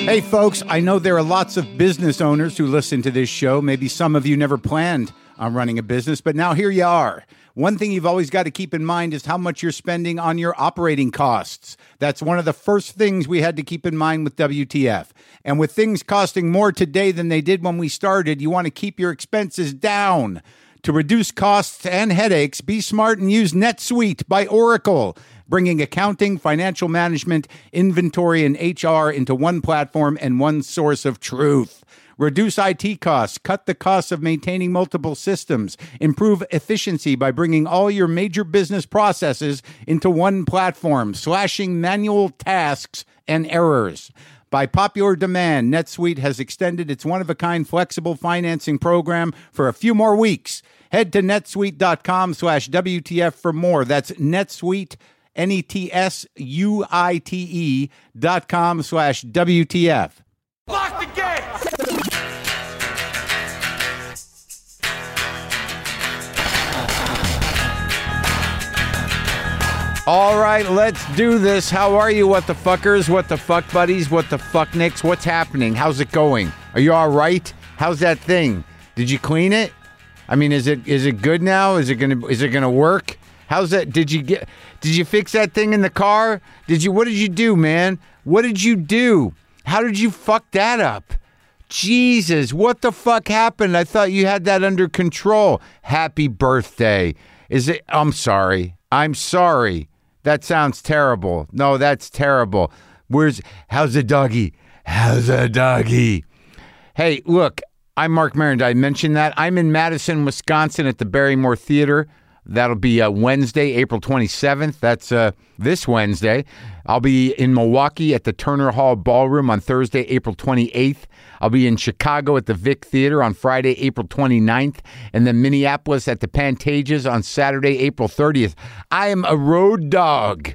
Hey folks, I know there are lots of business owners who listen to this show. Maybe some of you never planned on running a business, but now here you are. One thing you've always got to keep in mind is how much you're spending on your operating costs. That's one of the first things we had to keep in mind with WTF. And with things costing more today than they did when we started, you want to keep your expenses down. To reduce costs and headaches, be smart and use NetSuite by Oracle, bringing accounting, financial management, inventory, and HR into one platform and one source of truth. Reduce IT costs, cut the costs of maintaining multiple systems, improve efficiency by bringing all your major business processes into one platform, slashing manual tasks and errors. By popular demand, NetSuite has extended its one-of-a-kind flexible financing program for a few more weeks. Head to netsuite.com/WTF for more. That's NetSuite, NetSuite.com/WTF. Lock the gate! All right, let's do this. How are you, what the fuckers, what the fuck buddies, what the fuck nicks? What's happening? How's it going? Are you all right? How's that thing? Did you clean it? I mean, is it good now? Is it gonna work? How's that? Did you fix that thing in the car? What did you do, man? What did you do? How did you fuck that up? Jesus, what the fuck happened? I thought you had that under control. Happy birthday. I'm sorry. That sounds terrible. No, that's terrible. How's the doggy? Hey, look, I'm Mark Maron. Did I mention that? I'm in Madison, Wisconsin at the Barrymore Theater. That'll be Wednesday, April 27th. That's this Wednesday. I'll be in Milwaukee at the Turner Hall Ballroom on Thursday, April 28th. I'll be in Chicago at the Vic Theater on Friday, April 29th. And then Minneapolis at the Pantages on Saturday, April 30th. I am a road dog.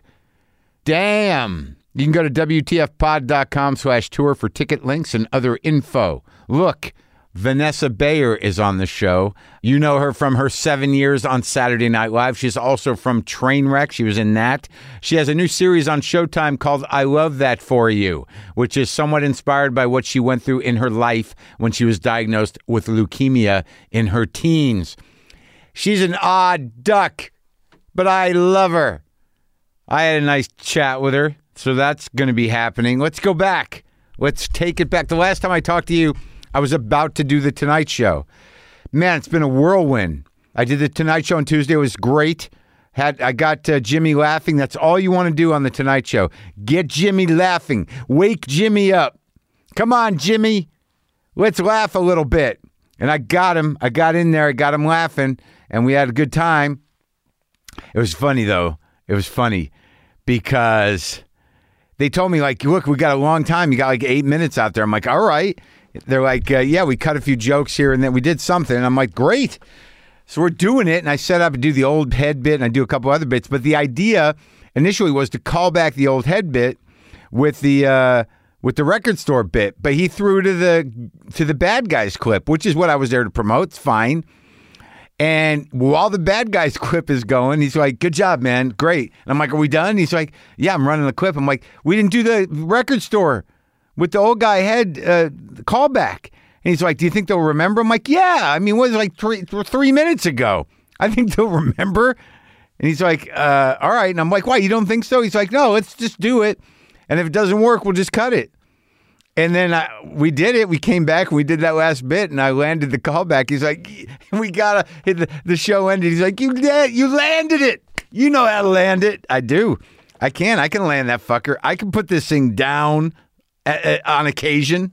Damn. You can go to WTFpod.com/tour for ticket links and other info. Look, Vanessa Bayer is on the show. You know her from her 7 years on Saturday Night Live. She's also from Trainwreck. She was in that. She has a new series on Showtime called I Love That For You, which is somewhat inspired by what she went through in her life when she was diagnosed with leukemia in her teens. She's an odd duck, but I love her. I had a nice chat with her, so that's going to be happening. Let's go back. Let's take it back. The last time I talked to you, I was about to do The Tonight Show. Man, it's been a whirlwind. I did The Tonight Show on Tuesday. It was great. I got Jimmy laughing. That's all you want to do on The Tonight Show. Get Jimmy laughing. Wake Jimmy up. Come on, Jimmy. Let's laugh a little bit. And I got him. I got in there. I got him laughing. And we had a good time. It was funny, though. It was funny because they told me, like, look, we got a long time. You got like 8 minutes out there. I'm like, all right. They're like, yeah, we cut a few jokes here and then we did something. And I'm like, great. So we're doing it. And I set up and do the old head bit and I do a couple other bits. But the idea initially was to call back the old head bit with the record store bit. But he threw to the bad guys clip, which is what I was there to promote. It's fine. And while the bad guys clip is going, he's like, good job, man. Great. And I'm like, are we done? He's like, yeah, I'm running the clip. I'm like, we didn't do the record store with the old guy head callback. And he's like, do you think they'll remember? I'm like, yeah. I mean, what was it, like 3 minutes ago? I think they'll remember. And he's like, all right. And I'm like, why? You don't think so? He's like, no, let's just do it. And if it doesn't work, we'll just cut it. And then we did it. We came back and we did that last bit and I landed the callback. He's like, we got to hit the show ended. He's like, you landed it. You know how to land it. I do. I can land that fucker. I can put this thing down on occasion.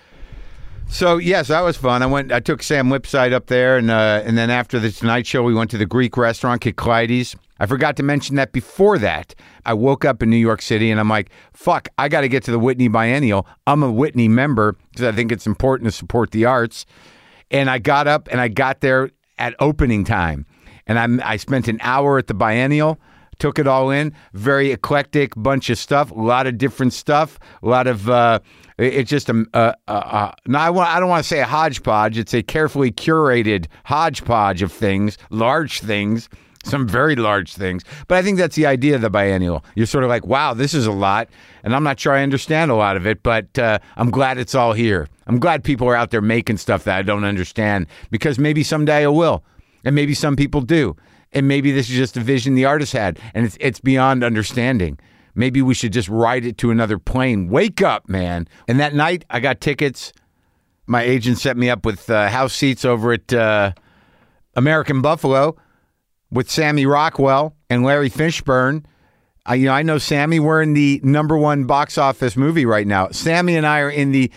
So yes, that was fun. I took Sam Lipside up there, and then after the Tonight Show, we went to the Greek restaurant Kyklaides. I forgot to mention that before that, I woke up in New York City, and I'm like, fuck, I got to get to the Whitney Biennial. I'm a Whitney member because I think it's important to support the arts. And I got up and I got there at opening time, and I spent an hour at the Biennial. Took it all in. Very eclectic bunch of stuff. A lot of different stuff. A lot of it's just no, I don't want to say a hodgepodge. It's a carefully curated hodgepodge of things, large things. some very large things. But I think that's the idea of the biennial. You're sort of like, wow, this is a lot, and I'm not sure I understand a lot of it, but I'm glad it's all here. I'm glad people are out there making stuff that I don't understand, because maybe someday I will, and maybe some people do, and maybe this is just a vision the artist had, and it's beyond understanding. Maybe we should just ride it to another plane. Wake up, man. And that night, I got tickets. My agent set me up with house seats over at American Buffalo with Sammy Rockwell and Larry Fishburne. I know Sammy. We're in the #1 box office movie right now. Sammy and I are in the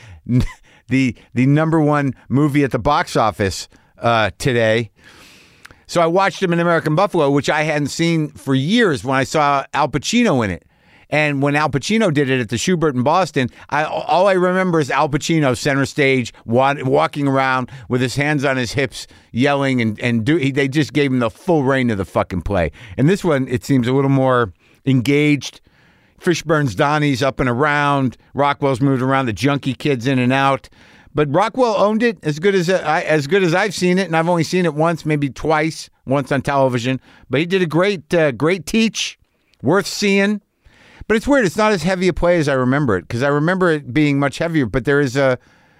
#1 movie at the box office today. So I watched him in American Buffalo, which I hadn't seen for years, when I saw Al Pacino in it. And when Al Pacino did it at the Schubert in Boston, all I remember is Al Pacino center stage, walking around with his hands on his hips, yelling, and they just gave him the full reign of the fucking play. And this one, it seems a little more engaged. Fishburne's Donnie's up and around. Rockwell's moved around. The junkie kid's in and out. But Rockwell owned it as good as I've seen it, and I've only seen it once, maybe twice, once on television. But he did a great teach, worth seeing. But it's weird. It's not as heavy a play as I remember it, because I remember it being much heavier. But there's a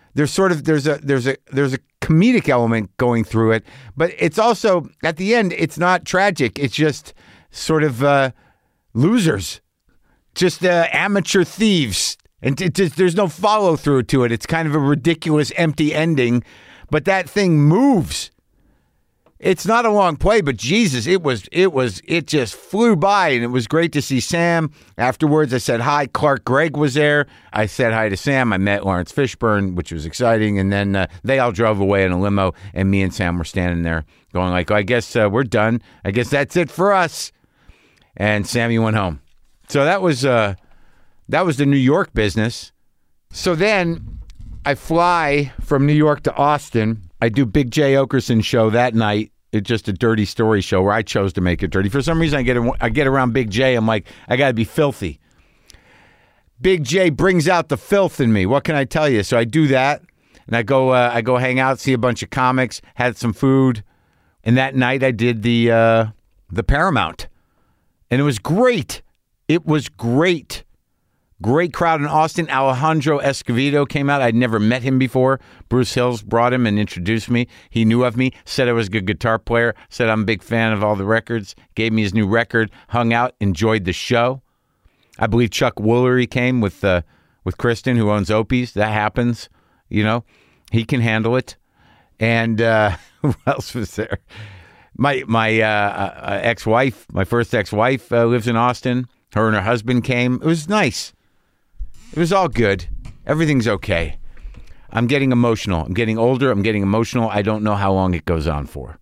comedic element going through it. But it's also, at the end, it's not tragic. It's just sort of losers, just amateur thieves, and there's no follow through to it. It's kind of a ridiculous, empty ending. But that thing moves. It's not a long play, but Jesus, it just flew by, and it was great to see Sam. Afterwards, I said hi. Clark Gregg was there. I said hi to Sam. I met Lawrence Fishburne, which was exciting. And then they all drove away in a limo, and me and Sam were standing there going like, oh, I guess we're done. I guess that's it for us. And Sammy went home. So that was the New York business. So then I fly from New York to Austin. I do Big Jay Oakerson show that night. It's just a dirty story show where I chose to make it dirty. For some reason, I get around Big Jay. I'm like, I got to be filthy. Big Jay brings out the filth in me. What can I tell you? So I do that, and I go hang out, see a bunch of comics, had some food, and that night I did the Paramount, and it was great. It was great. Great crowd in Austin. Alejandro Escovedo came out. I'd never met him before. Bruce Hills brought him and introduced me. He knew of me, said I was a good guitar player, said I'm a big fan of all the records, gave me his new record, hung out, enjoyed the show. I believe Chuck Woolery came with Kristen, who owns Opie's. That happens, He can handle it. And who else was there? My ex-wife, my first ex-wife, lives in Austin. Her and her husband came. It was nice. It was all good. Everything's okay. I'm getting emotional. I'm getting older. I'm getting emotional. I don't know how long it goes on for.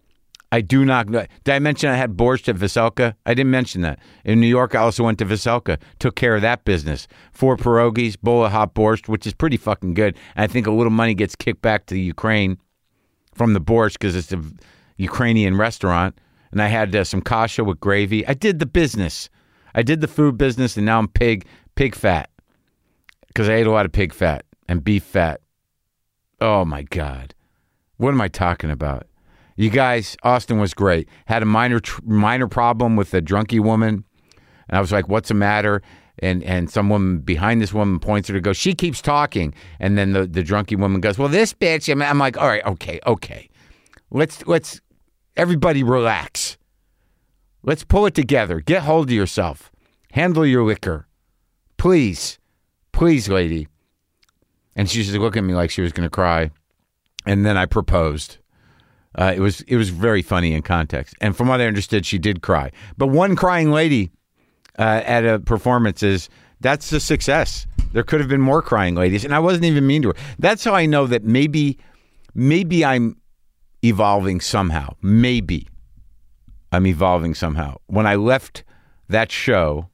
I do not know. Did I mention I had borscht at Veselka? I didn't mention that. In New York, I also went to Veselka. Took care of that business. 4 pierogies, bowl of hot borscht, which is pretty fucking good. And I think a little money gets kicked back to Ukraine from the borscht because it's a Ukrainian restaurant. And I had some kasha with gravy. I did the business. I did the food business, and now I'm pig fat. Because I ate a lot of pig fat and beef fat. Oh, my God. What am I talking about? You guys, Austin was great. Had a minor problem with a drunkie woman. And I was like, what's the matter? And some woman behind this woman points at her and goes, she keeps talking. And then the drunkie woman goes, well, this bitch. And I'm like, all right, okay. Let's everybody relax. Let's pull it together. Get hold of yourself. Handle your liquor. Please, lady. And she just looked at me like she was going to cry. And then I proposed. It was very funny in context. And from what I understood, she did cry. But one crying lady at a performance that's a success. There could have been more crying ladies. And I wasn't even mean to her. That's how I know that maybe I'm evolving somehow. Maybe I'm evolving somehow. When I left that show,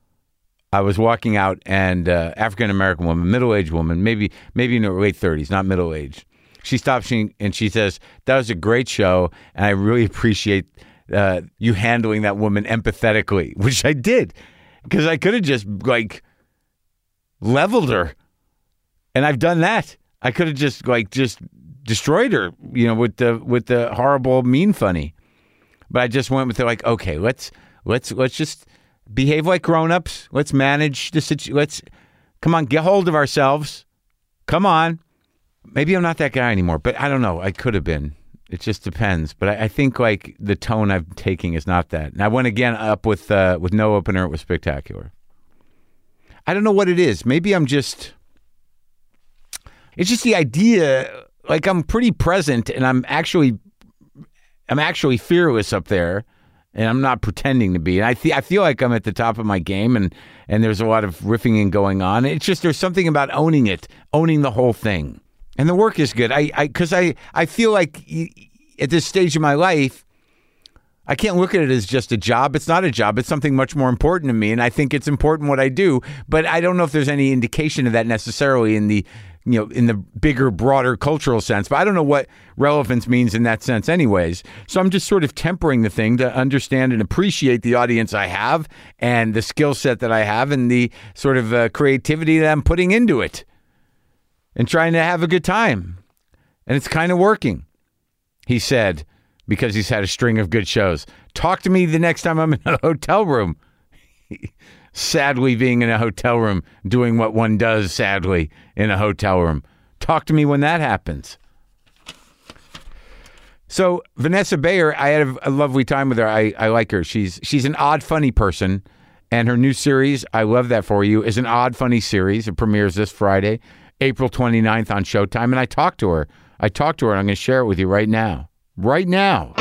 I was walking out, and African-American woman, middle-aged woman, maybe in her late 30s, not middle-aged. She stops and she says, that was a great show, and I really appreciate you handling that woman empathetically, which I did, because I could have just, leveled her, and I've done that. I could have just destroyed her, with the horrible mean funny. but I just went with it like, okay, let's just behave like grown-ups. Let's manage the situation. Come on, get hold of ourselves. Come on. Maybe I'm not that guy anymore, but I don't know. I could have been. It just depends. But I think like the tone I'm taking is not that. And I went again up with no opener. It was spectacular. I don't know what it is. Maybe it's just the idea, like I'm pretty present and I'm actually fearless up there and I'm not pretending to be. And I feel like I'm at the top of my game and there's a lot of riffing and going on. It's just, there's something about owning the whole thing. And the work is good. Because I feel like at this stage of my life, I can't look at it as just a job. It's not a job. It's something much more important to me. And I think it's important what I do. But I don't know if there's any indication of that necessarily in the bigger, broader cultural sense. But I don't know what relevance means in that sense anyways. So I'm just sort of tempering the thing to understand and appreciate the audience I have and the skill set that I have and the sort of creativity that I'm putting into it and trying to have a good time. And it's kind of working, he said, because he's had a string of good shows. Talk to me the next time I'm in a hotel room. Sadly, being in a hotel room, doing what one does, sadly, in a hotel room. Talk to me when that happens. So, Vanessa Bayer, I had a lovely time with her. I like her. She's an odd, funny person. And her new series, I Love That For You, is an odd, funny series. It premieres this Friday, April 29th on Showtime. And I talked to her, and I'm going to share it with you right now. Right now.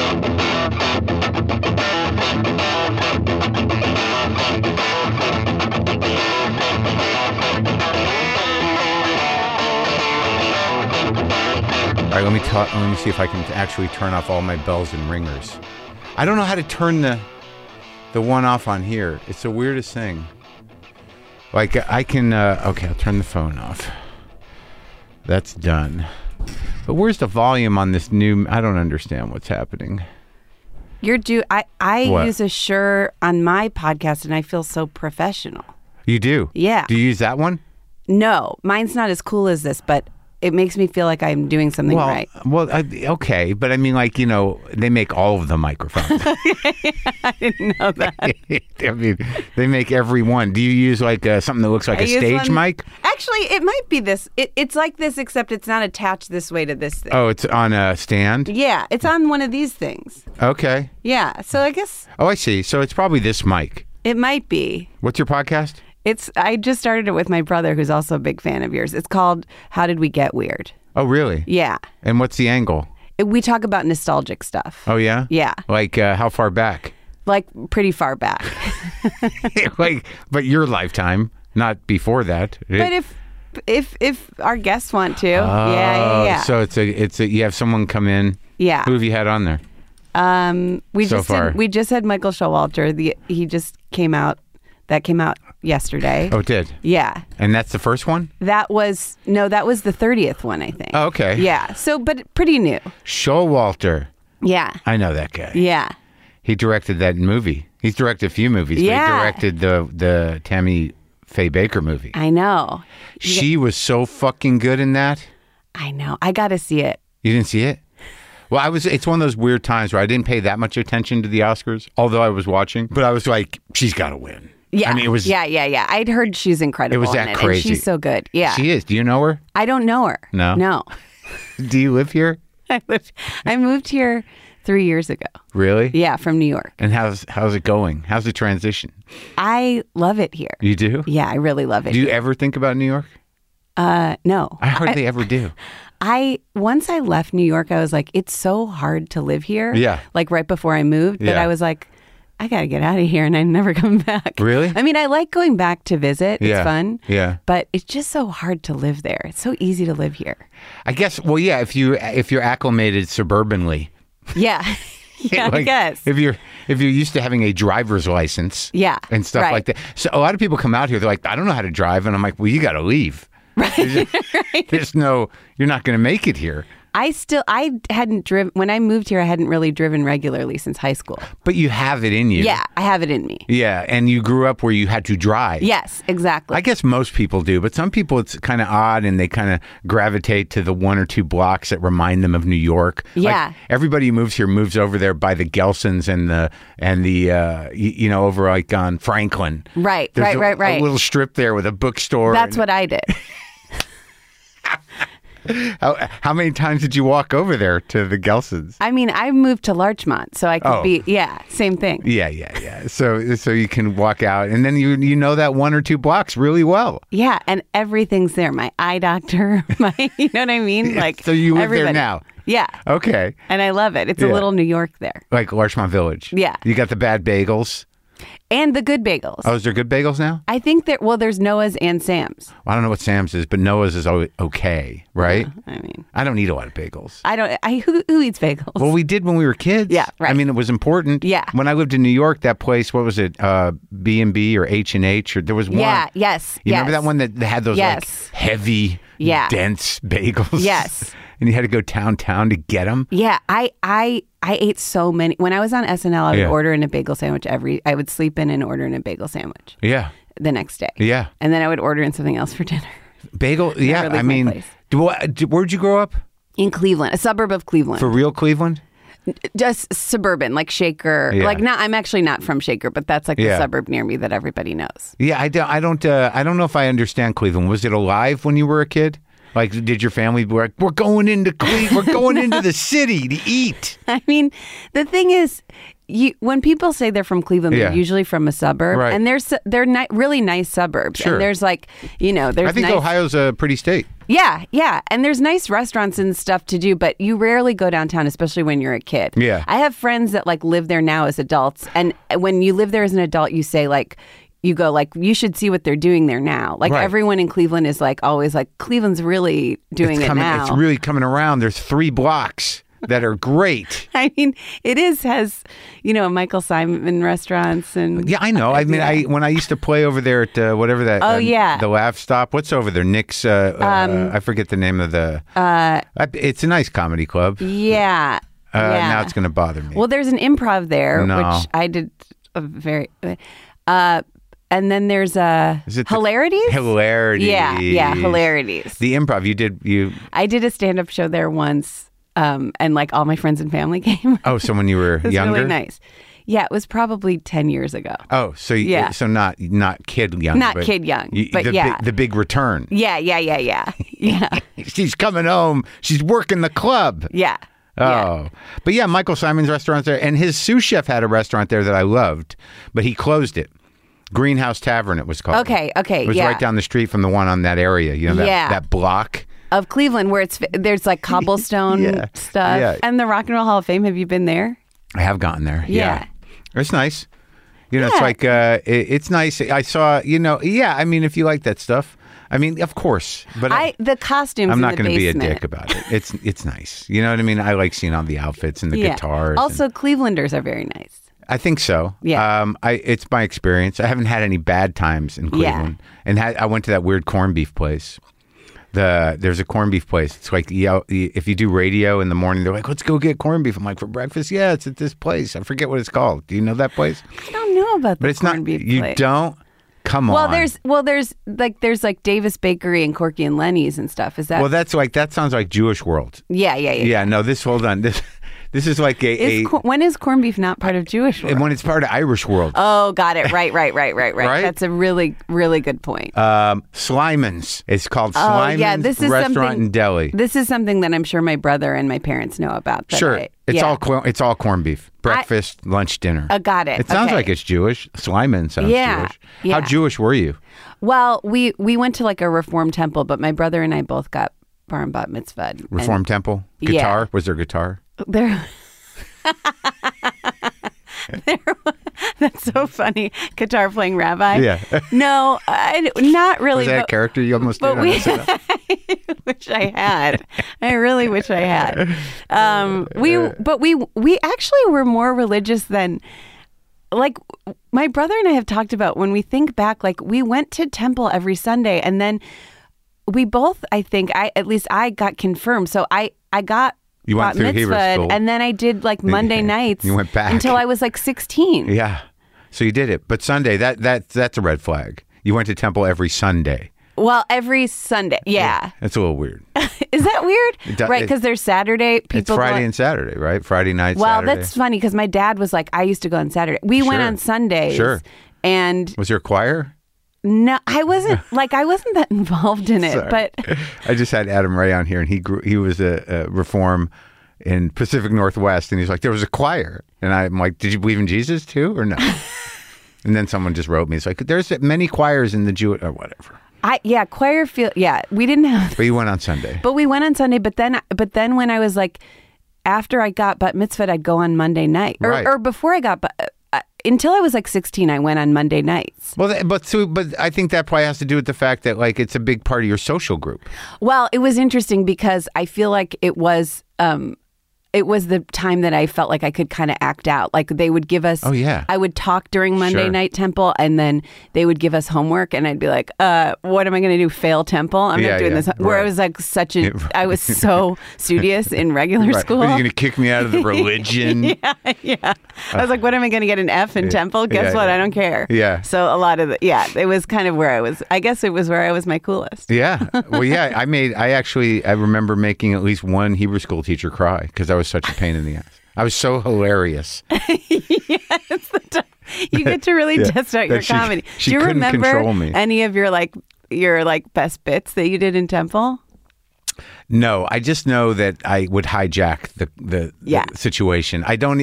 All right, let me see if I can actually turn off all my bells and ringers. I don't know how to turn the one off on here. It's the weirdest thing. Like I can, okay, I'll turn the phone off. That's done. But where's the volume on this new, I don't understand what's happening. I use a Shure on my podcast and I feel so professional. You do? Yeah. Do you use that one? No, mine's not as cool as this, but it makes me feel like I'm doing something right. Well, okay, but I mean, like, they make all of the microphones. I didn't know that. I mean, they make every one. Do you use like something that looks like a stage mic? Actually, it might be this. It's like this, except it's not attached this way to this thing. Oh, it's on a stand? Yeah, it's on one of these things. Okay. Yeah, so I guess. Oh, I see. So it's probably this mic. It might be. What's your podcast? I just started it with my brother, who's also a big fan of yours. It's called How Did We Get Weird? Oh, really? Yeah. And what's the angle? We talk about nostalgic stuff. Oh, yeah? Yeah. Like how far back? Like pretty far back. But your lifetime, not before that. But if our guests want to, yeah. So it's a you have someone come in. Yeah. Who have you had on there? We just had Michael Showalter. He just came out. That came out yesterday. Oh, it did? Yeah. And that's the first one? That was the 30th one, I think. Oh, okay. Yeah. So, but pretty new. Showalter. Yeah. I know that guy. Yeah. He directed that movie. He's directed a few movies. Yeah. But he directed the Tammy Faye Baker movie. I know. She was so fucking good in that. I know. I got to see it. You didn't see it? Well, it's one of those weird times where I didn't pay that much attention to the Oscars, although I was watching. But I was like, she's got to win. Yeah. I mean, it was. Yeah. I'd heard she's incredible. It was that crazy. And she's so good. Yeah. She is. Do you know her? I don't know her. No. Do you live here? I moved here 3 years ago. Really? Yeah, from New York. And how's it going? How's the transition? I love it here. You do? Yeah, I really love it. Do you ever think about New York? No. I hardly ever do. Once I left New York, I was like, it's so hard to live here. Yeah. Like right before I moved, that Yeah. I was like, I got to get out of here, and I never come back. Really? I mean, I like going back to visit. Yeah. It's fun. Yeah. But it's just so hard to live there. It's so easy to live here. I guess. Well, yeah. If you're acclimated suburbanly. Yeah. Yeah, I guess. If you're used to having a driver's license. Yeah. And stuff right. like that. So a lot of people come out here. They're like, I don't know how to drive, and I'm like, well, you got to leave. Right. There's no. You're not going to make it here. I hadn't driven, when I moved here, I hadn't really driven regularly since high school. But you have it in you. Yeah, I have it in me. Yeah, and you grew up where you had to drive. Yes, exactly. I guess most people do, but some people it's kind of odd and they kind of gravitate to the 1 or 2 blocks that remind them of New York. Yeah. Like, everybody who moves here moves over there by the Gelsons and the over like on Franklin. Right, There's right. a little strip there with a bookstore. That's what I did. How many times did you walk over there to the Gelsons? I mean, I moved to Larchmont, so I could be, same thing. Yeah. So you can walk out, and then you know that 1 or 2 blocks really well. Yeah, and everything's there. My eye doctor, you know what I mean? Like, so you live everybody. there now? Yeah. Okay. And I love it. It's a little New York there. Like Larchmont Village? Yeah. You got the bad bagels? And the good bagels. Oh, is there good bagels now? I think there's Noah's and Sam's. Well, I don't know what Sam's is, but Noah's is okay, right? I mean, I don't eat a lot of bagels. Who eats bagels? Well, we did when we were kids. Yeah, right. I mean, it was important. Yeah. When I lived in New York, that place, what was it? B&B or H&H, or there was one. Yeah, yes. You remember that one that had those like heavy, dense bagels? Yes. And you had to go town to get them? Yeah, I ate so many. When I was on SNL, I would order in a bagel sandwich I would sleep in and order in a bagel sandwich. Yeah. The next day. Yeah. And then I would order in something else for dinner. Bagel, yeah. I mean, where'd you grow up? In Cleveland, a suburb of Cleveland. For real Cleveland? Just suburban, like Shaker. Yeah. Like, I'm actually not from Shaker, but that's like the suburb near me that everybody knows. Yeah, I don't know if I understand Cleveland. Was it alive when you were a kid? Like, did your family be like, we're going into Cleveland, we're going into the city to eat? I mean, the thing is, when people say they're from Cleveland, they're usually from a suburb, right. And they're really nice suburbs. Sure. And there's like, there's I think nice, Ohio's a pretty state. Yeah. And there's nice restaurants and stuff to do, but you rarely go downtown, especially when you're a kid. Yeah. I have friends that like live there now as adults. And when you live there as an adult, you say like, you go like, you should see what they're doing there now. Like everyone in Cleveland is like always like, Cleveland's really doing it now. It's really coming around. There's 3 blocks that are great. I mean, has Michael Simon restaurants and yeah, I know. I mean, when I used to play over there at whatever that the Laugh Stop. What's over there? Nick's. I forget the name of the. It's a nice comedy club. Yeah. Now it's going to bother me. Well, there's an improv there, which I did a very. And then there's Hilarities? Hilarities. Yeah, Hilarities. The improv you I did a stand-up show there once, and like all my friends and family came. Oh, so when you were it was younger? Really nice. Yeah, it was probably 10 years ago. Oh, so so not kid young. Not kid young, but the big return. Yeah. She's coming home. She's working the club. Yeah. Oh, but yeah, Michael Simon's restaurant's there, and his sous chef had a restaurant there that I loved, but he closed it. Greenhouse Tavern, it was called. Okay, It was right down the street from the one on that area, that block. Of Cleveland, where there's like cobblestone stuff. Yeah. And the Rock and Roll Hall of Fame, have you been there? I have gotten there, yeah. It's nice. It's like, it's nice. I saw, I mean, if you like that stuff. I mean, of course, but the costumes. I'm not going to be a dick about it. It's nice. You know what I mean? I like seeing all the outfits and the guitars. Also, Clevelanders are very nice. I think so. Yeah. It's my experience. I haven't had any bad times in Cleveland. And I went to that weird corned beef place. There's a corned beef place. It's like, if you do radio in the morning, they're like, let's go get corned beef. I'm like, for breakfast? Yeah, it's at this place. I forget what it's called. Do you know that place? I don't know about the corned beef place. You don't? Come on. There's like Davis Bakery and Corky and Lenny's and stuff. Is that? Well, that sounds like Jewish World. Yeah. Yeah, no, hold on. This is like when is corned beef not part of Jewish World? When it's part of Irish World. Oh, got it. Right. Right? That's a really, really good point. Slyman's. It's called Slyman's Restaurant and Deli. This is something that I'm sure my brother and my parents know about. Sure. It's all corned beef. Breakfast, lunch, dinner. Got it. It sounds like it's Jewish. Slyman sounds Jewish. Yeah. How Jewish were you? Well, we went to like a Reform temple, but my brother and I both got bar and bat mitzvah. Reform temple? Guitar? Was there guitar? That's so funny. Guitar playing rabbi. Yeah. No, not really. Was that a character you almost did? I wish I had. I really wish I had. We actually were more religious than, like, my brother and I have talked about when we think back. Like, we went to temple every Sunday, and then we both, I think, at least I got confirmed. So I got You went bat through Hebrew mitzvahed, school. and then I did like Monday nights. You went back. Until I was like 16. Yeah. So you did it. But Sunday, that's a red flag. You went to temple every Sunday. Well, every Sunday. Yeah. That's a little weird. Is that weird? Right, because there's Saturday. People It's Friday and Saturday, right? Friday night, Well, Saturday. that's funny because my dad was like, I used to go on Saturday. We went Sure. on Sundays. Sure. And Was there a choir? no, I wasn't that involved in it. Sorry. But I just had Adam Ray on here, and he was a reform in Pacific Northwest, and he's like, there was a choir. And I'm like, did you believe in Jesus too, or no? And then someone just wrote me. It's like, there's many choirs in the Jewish, or whatever. choir field. Yeah, we didn't have. But you went on Sunday. But we went on Sunday. But then when I was like, after I got bat mitzvahed, I'd go on Monday night, Right. or before I got. Until I was like 16, I went on Monday nights. Well, but I think that probably has to do with the fact that like it's a big part of your social group. Well, it was interesting because I feel like it was the time that I felt like I could kind of act out. Like they would give us, Oh, yeah. I would talk during Monday Sure. night temple, and then they would give us homework, and I'd be like, what am I going to do? Fail temple? I'm Yeah, not doing yeah, this. Where I right. was like I was so studious in regular Right. school. Are you going to kick me out of the religion? Yeah. I was like, what am I going to get an F in temple? Guess Yeah, what? yeah. I don't care. Yeah. So a lot of it was kind of where I was. I guess it was where I was my coolest. Yeah. Well, yeah, I remember making at least one Hebrew school teacher cry because I was such a pain in the ass. I was so hilarious. It's the time you get to really Yeah, test out your that she- comedy. she Do you couldn't remember control me. any of your best bits that you did in temple? No, I just know that I would hijack the Yeah. situation. I don't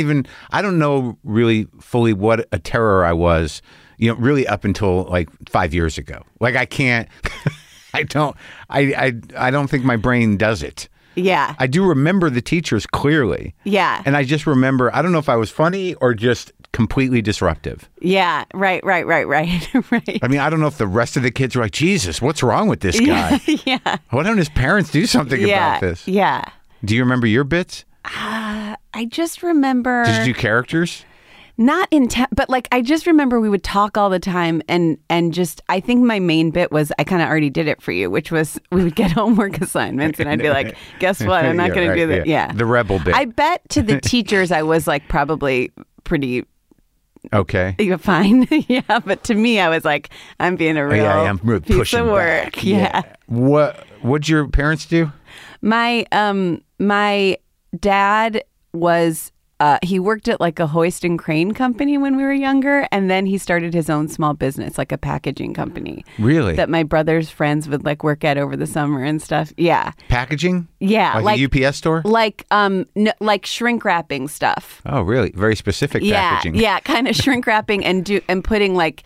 know really fully what a terror I was, really up until like 5 years ago. Like I can't, I don't think my brain does it. Yeah. I do remember the teachers clearly. Yeah. And I just remember, I don't know if I was funny or just completely disruptive. Yeah. Right. Right. I mean, I don't know if the rest of the kids were like, Jesus, what's wrong with this guy? Yeah. Why don't his parents do something about this? Yeah. Do you remember your bits? I just remember. Did you do characters? Not in but like I just remember we would talk all the time, and just I think my main bit was I kind of already did it for you, which was we would get homework assignments, and I'd be like, guess what? I'm not Yeah, going to do right, that. Yeah. The rebel bit. I bet to the teachers I was like probably pretty Okay. fine. Yeah, but to me I was like, I'm being a real I'm really piece pushing of work. back. Yeah. What'd your parents do? My dad was he worked at like a hoist and crane company when we were younger, and then he started his own small business, like a packaging company. Really? That my brother's friends would like work at over the summer and stuff. Yeah. Packaging? Yeah. Like a UPS store? Like like shrink wrapping stuff. Oh, really? Very specific packaging. Yeah, kind of shrink wrapping and putting like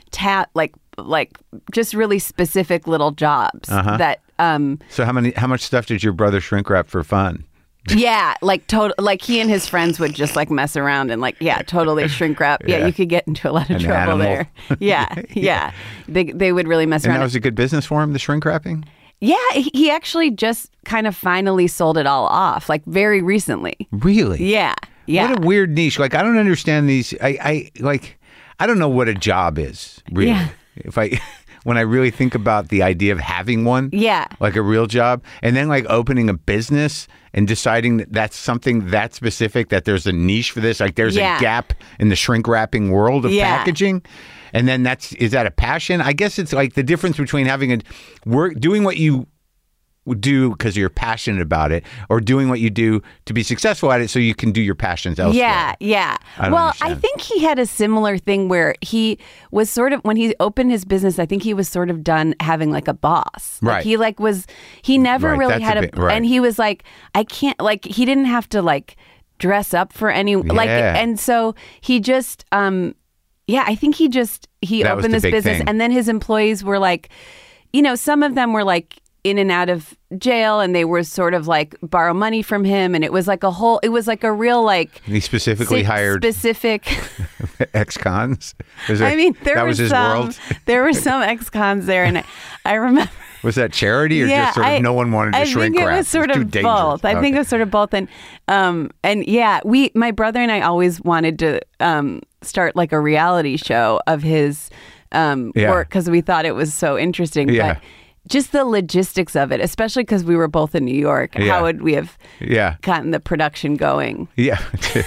like just really specific little jobs that So how much stuff did your brother shrink wrap for fun? Yeah, like like he and his friends would just like mess around and like totally shrink wrap. Yeah, Yeah. you could get into a lot of An trouble animal. there. Yeah. They would really mess And around. that was a good business for him, the shrink wrapping? Yeah, he actually just kind of finally sold it all off, like very recently. Really? Yeah. What a weird niche. Like I don't understand these. I don't know what a job is, really. Yeah. When I really think about the idea of having one, Yeah. like a real job, and then like opening a business and deciding that that's something that specific, that there's a niche for this, like there's Yeah. a gap in the shrink wrapping world of Yeah. packaging. And then is that a passion? I guess it's like the difference between having doing what you would do because you're passionate about it, or doing what you do to be successful at it so you can do your passions elsewhere. Yeah. I don't Well, understand. I think he had a similar thing where he was sort of, when he opened his business, I think he was sort of done having like a boss. Like Right. He never Right, really that's had a bit- right. and he was like, I can't, like, he didn't have to like dress up for any, like, Yeah. and so he just, I think he That was opened the this big business, thing. and then his employees were like, some of them were like in and out of jail, and they were sort of like borrow money from him, and it was like a real like He specifically hired specific. ex-cons. I mean, there that were was his some world. there were some ex-cons there, and I remember. Was that charity or just sort of no one wanted to shrink I think wrap? it was sort It's too of dangerous. both. I think it was sort of both, and yeah, my brother and I always wanted to start like a reality show of his work because we thought it was so interesting. Yeah. just the logistics of it, especially because we were both in New York. Yeah. How would we have Yeah. gotten the production going? Yeah,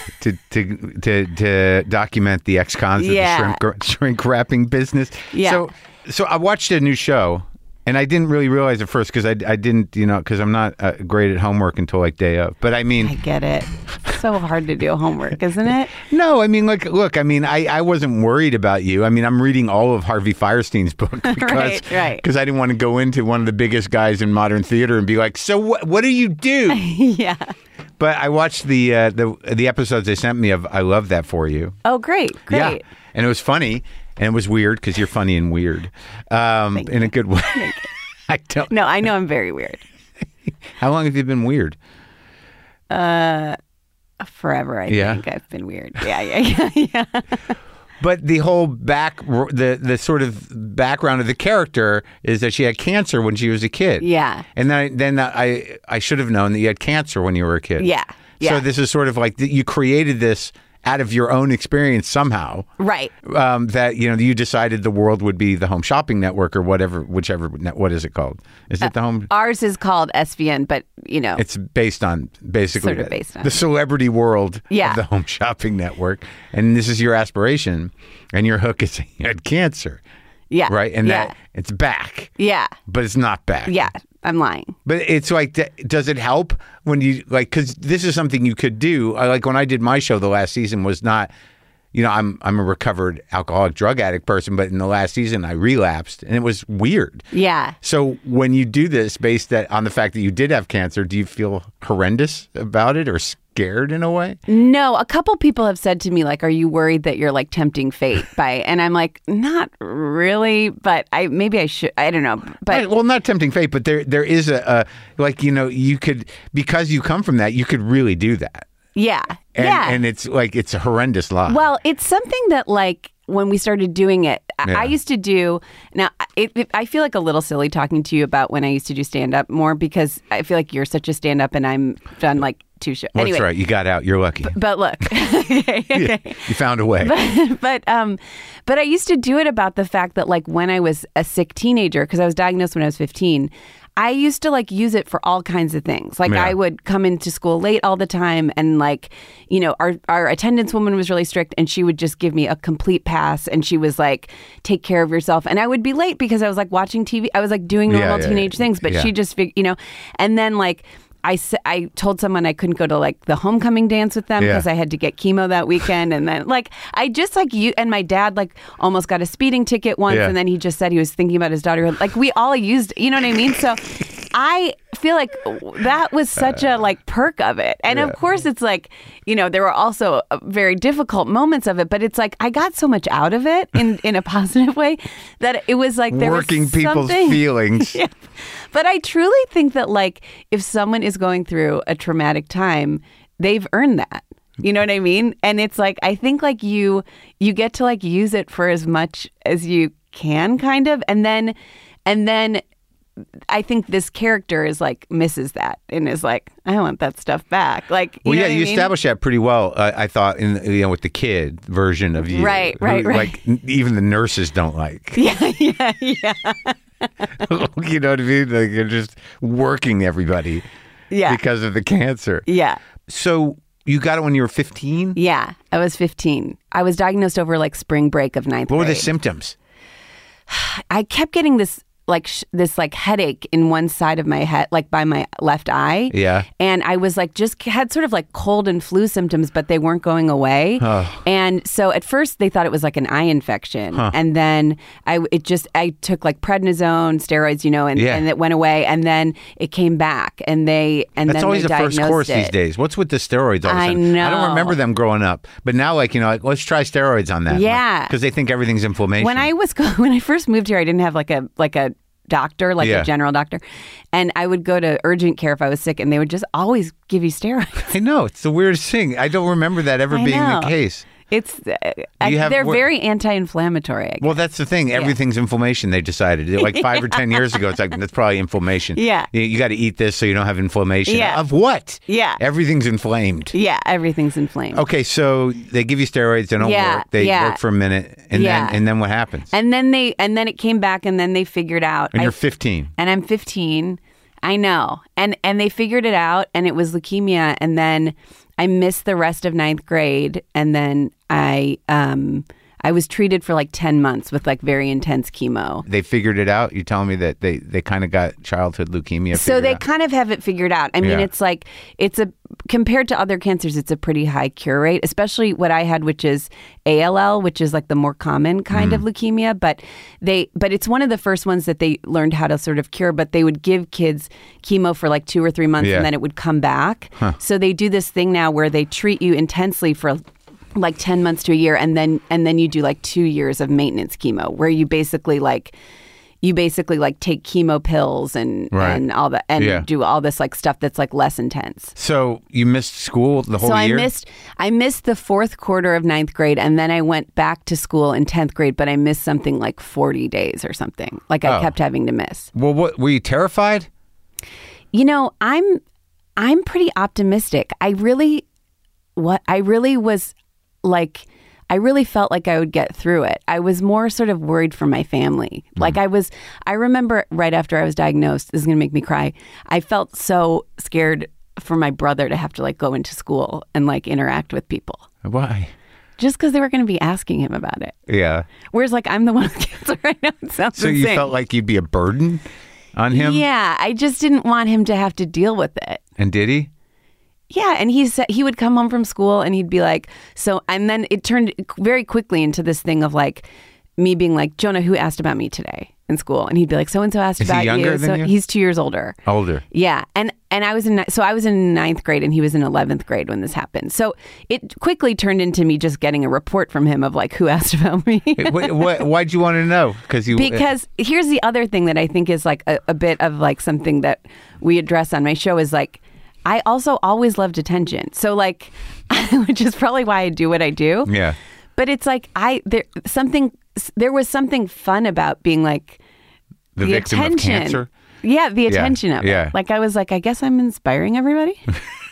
to document the ex-cons of the shrink wrapping business. Yeah. So I watched a new show, and I didn't really realize at first because I didn't, because I'm not great at homework until like day of. But I mean, I get it. It's so hard to do homework, isn't it? No, I mean, look, I mean, I wasn't worried about you. I mean, I'm reading all of Harvey Firestein's book because because I didn't want to go into one of the biggest guys in modern theater and be like, so what do you do? Yeah. But I watched the episodes they sent me of I Love That For You. Oh, great. Yeah, and it was funny. And it was weird because you're funny and weird in a good way. I don't. No, I know I'm very weird. How long have you been weird? Forever, I think I've been weird. Yeah. But the whole the sort of background of the character is that she had cancer when she was a kid. Yeah. And then I should have known that you had cancer when you were a kid. Yeah. So this is sort of like you created this out of your own experience somehow. Right. That, you decided the world would be the Home Shopping Network or whatever, what is it called? Is it the Home? Ours is called SVN, but, It's based on, basically, sort of based on the celebrity world of the Home Shopping Network. And this is your aspiration. And your hook is you had cancer. Yeah. Right? And that it's back. Yeah. But it's not back. Yeah. I'm lying. But it's like, does it help when you, because this is something you could do. Like when I did my show the last season was not, I'm a recovered alcoholic drug addict person, but in the last season I relapsed and it was weird. Yeah. So when you do this based on the fact that you did have cancer, do you feel horrendous about it or scared in a way? No, a couple people have said to me, like, are you worried that you're like tempting fate and I'm like, not really, but maybe I should, I don't know. But right, well, not tempting fate, but there is you could, because you come from that, you could really do that. Yeah. And it's like, it's a horrendous lie. Well, it's something that like when we started doing it, I used to do, now I feel like a little silly talking to you about when I used to do stand-up more because I feel like you're such a stand-up and I'm done like 2 shows. Well, anyway, that's right. You got out. You're lucky. But look, okay. You found a way. But I used to do it about the fact that like when I was a sick teenager, because I was diagnosed when I was 15, I used to like use it for all kinds of things. Like I would come into school late all the time and like, our attendance woman was really strict and she would just give me a complete pass and she was like, take care of yourself. And I would be late because I was like watching TV. I was like doing normal teenage things, but she just, and then like, I told someone I couldn't go to like the homecoming dance with them because I had to get chemo that weekend. And then like, I just like you and my dad like almost got a speeding ticket once. And then he just said he was thinking about his daughter. Like we all used, you know what I mean? So I feel like that was such a like perk of it. And of course it's like, there were also very difficult moments of it, but it's like, I got so much out of it in a positive way that it was like, there working was people's feelings. Yeah. But I truly think that like, if someone is going through a traumatic time, they've earned that. You know what I mean? And it's like, I think like you get to like use it for as much as you can kind of. And then I think this character is like misses that and is like, I want that stuff back. Like, you established that pretty well. I thought in with the kid version of you, right. Like even the nurses don't like. Yeah. You know what I mean? Like you're just working everybody. Yeah. Because of the cancer. Yeah. So you got it when you were 15? Yeah, I was 15. I was diagnosed over like spring break of 9th grade. What were the symptoms? I kept getting this headache in one side of my head, like by my left eye. Yeah. And I was like, just had sort of like cold and flu symptoms, but they weren't going away. Oh. And so at first they thought it was like an eye infection. Huh. And then I took like prednisone, steroids, and it went away. And then it came back That's always the first course these days. What's with the steroids all of a sudden? I know. I don't remember them growing up. But now let's try steroids on that. Yeah. Because they think everything's inflammation. When I first moved here, I didn't have like a doctor, like a general doctor. And I would go to urgent care if I was sick and they would just always give you steroids. I know. It's the weirdest thing. I don't remember that ever being the case. It's have- they're very anti-inflammatory. I guess. Well, that's the thing. Everything's inflammation, they decided. Like 5 or 10 years ago, it's like, that's probably inflammation. Yeah. You got to eat this so you don't have inflammation. Yeah. Of what? Yeah. Everything's inflamed. Yeah, everything's inflamed. Okay, so they give you steroids, they don't work. They work for a minute, and then what happens? And then it came back, and then they figured out. And you're 15. And I'm 15. I know. And they figured it out, and it was leukemia. And then I missed the rest of 9th grade, and then I was treated for like 10 months with like very intense chemo. They figured it out? You're telling me that they kind of got childhood leukemia So they kind of have it figured out. I mean, it's like, compared to other cancers, it's a pretty high cure rate, especially what I had, which is ALL, which is like the more common kind of leukemia. But it's one of the first ones that they learned how to sort of cure, but they would give kids chemo for like 2 or 3 months and then it would come back. Huh. So they do this thing now where they treat you intensely for like 10 months to a year, and then you do like 2 years of maintenance chemo, where you basically like take chemo pills and all that, and do all this like stuff that's like less intense. So you missed school the whole year? I missed the 4th quarter of 9th grade, and then I went back to school in 10th grade, but I missed something like 40 days or something. Like I kept having to miss. Well, what were you terrified? You know, I'm pretty optimistic. I really felt like I would get through it. I was more sort of worried for my family. Like I remember right after I was diagnosed, this is going to make me cry. I felt so scared for my brother to have to like go into school and like interact with people. Why? Just because they were going to be asking him about it. Yeah. Whereas like I'm the one with cancer right now. It sounds so insane. You felt like you'd be a burden on him? Yeah. I just didn't want him to have to deal with it. And did he? Yeah, and he would come home from school and he'd be like, and then it turned very quickly into this thing of like me being like, Jonah, who asked about me today in school? And he'd be like, so and so asked about you. Is he younger than you? He's 2 years older. Older. Yeah, and I was in 9th grade and he was in 11th grade when this happened. So it quickly turned into me just getting a report from him of like, who asked about me? Why'd you want to know? Because here's the other thing that I think is like a bit of like something that we address on my show is like, I also always loved attention. So like, which is probably why I do what I do. Yeah. But it's like there was something fun about being like the victim attention. Of cancer. Yeah, the attention of it. Like I was like, I guess I'm inspiring everybody.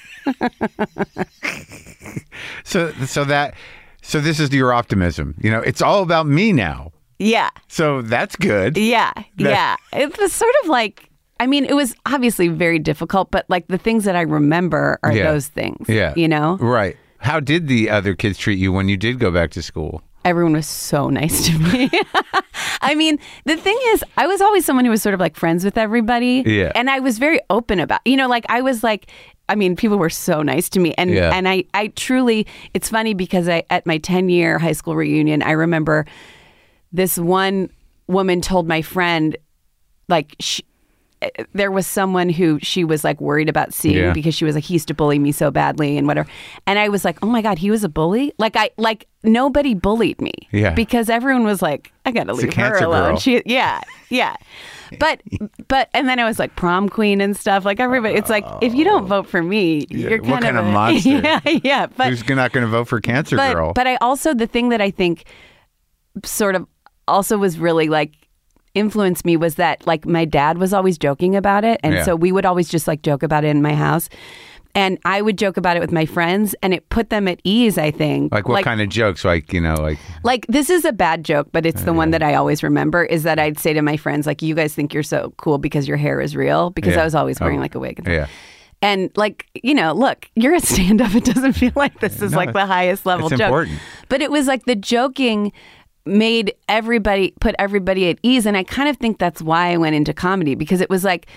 So this is your optimism. You know, it's all about me now. Yeah. So that's good. Yeah. It was sort of like, I mean, it was obviously very difficult, but like the things that I remember are those things. Yeah. You know? Right. How did the other kids treat you when you did go back to school? Everyone was so nice to me. I mean, the thing is, I was always someone who was sort of like friends with everybody. Yeah. And I was very open about, like I was like, I mean, people were so nice to me. And I truly, it's funny because at my 10-year high school reunion, I remember this one woman told my friend, like, there was someone who she was like worried about seeing because she was like, he used to bully me so badly and whatever. And I was like, oh my God, he was a bully? Like nobody bullied me. Yeah. Because everyone was like, I gotta leave her alone. Yeah. But and then I was like prom queen and stuff. Like everybody, it's like, if you don't vote for me, you're what kind of monster? Yeah. But who's not going to vote for Cancer Girl? But I also, the thing that I think sort of also was really like influenced me was that like my dad was always joking about it, and so we would always just like joke about it in my house, and I would joke about it with my friends, and it put them at ease, I think. Like what kind of jokes? Like, like this is a bad joke, but it's the one that I always remember, is that I'd say to my friends, like, you guys think you're so cool because your hair is real, because I was always wearing like a wig. And like, look, you're a stand-up. It doesn't feel like this is like the highest level joke. Important. But it was like the joking put everybody at ease, and I kind of think that's why I went into comedy, because it was like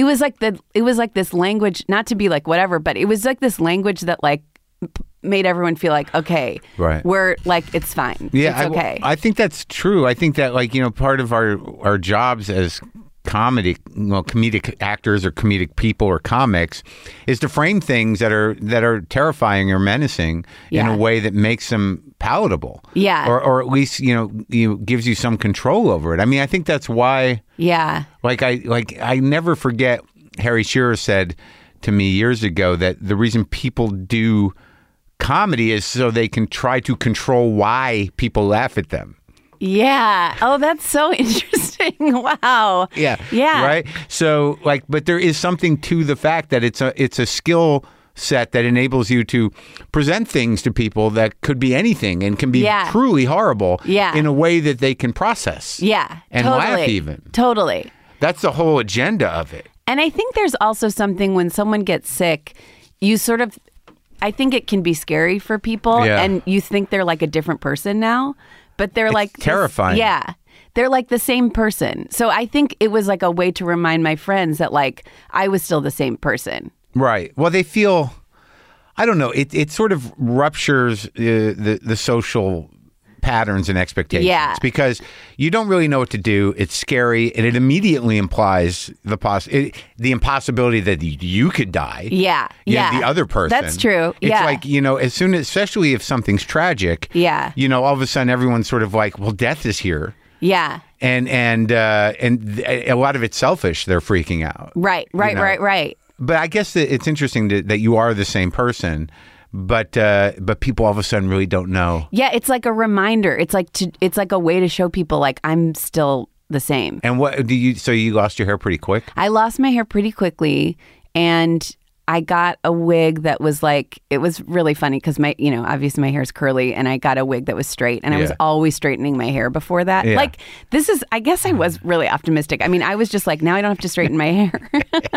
this language, not to be like whatever, but it was like this language that like made everyone feel like, okay, right, we're like, it's fine, it's okay. I think that's true. I think that like part of our jobs as comedic actors or comedic people or comics is to frame things that are terrifying or menacing in a way that makes them palatable. Yeah. Or at least, gives you some control over it. I mean, I think that's why. Yeah. I never forget Harry Shearer said to me years ago that the reason people do comedy is so they can try to control why people laugh at them. Yeah. Oh, that's so interesting. Wow. Yeah. Yeah. Right. So but there is something to the fact that it's a skill set that enables you to present things to people that could be anything and can be truly horrible in a way that they can process. Yeah. And laugh even. Totally. That's the whole agenda of it. And I think there's also something when someone gets sick, you sort of, I think it can be scary for people and you think they're like a different person now. But they're like terrifying. They're like the same person. So I think it was like a way to remind my friends that like I was still the same person. Right. Well, they feel, I don't know, it sort of ruptures the social patterns and expectations. Yeah. Because you don't really know what to do. It's scary, and it immediately implies the impossibility that you could die. Yeah. The other person. That's true. It's like, as soon as, especially if something's tragic, all of a sudden everyone's sort of like, well, death is here. Yeah. And a lot of it's selfish. They're freaking out. Right. But I guess that it's interesting that you are the same person. But people all of a sudden really don't know. Yeah, it's like a reminder. It's like a way to show people like I'm still the same. And what do you? So you lost your hair pretty quick? I lost my hair pretty quickly, and I got a wig that was like, it was really funny because obviously my hair's curly, and I got a wig that was straight, and I was always straightening my hair before that. Yeah. Like I guess I was really optimistic. I mean, I was just like, now I don't have to straighten my hair.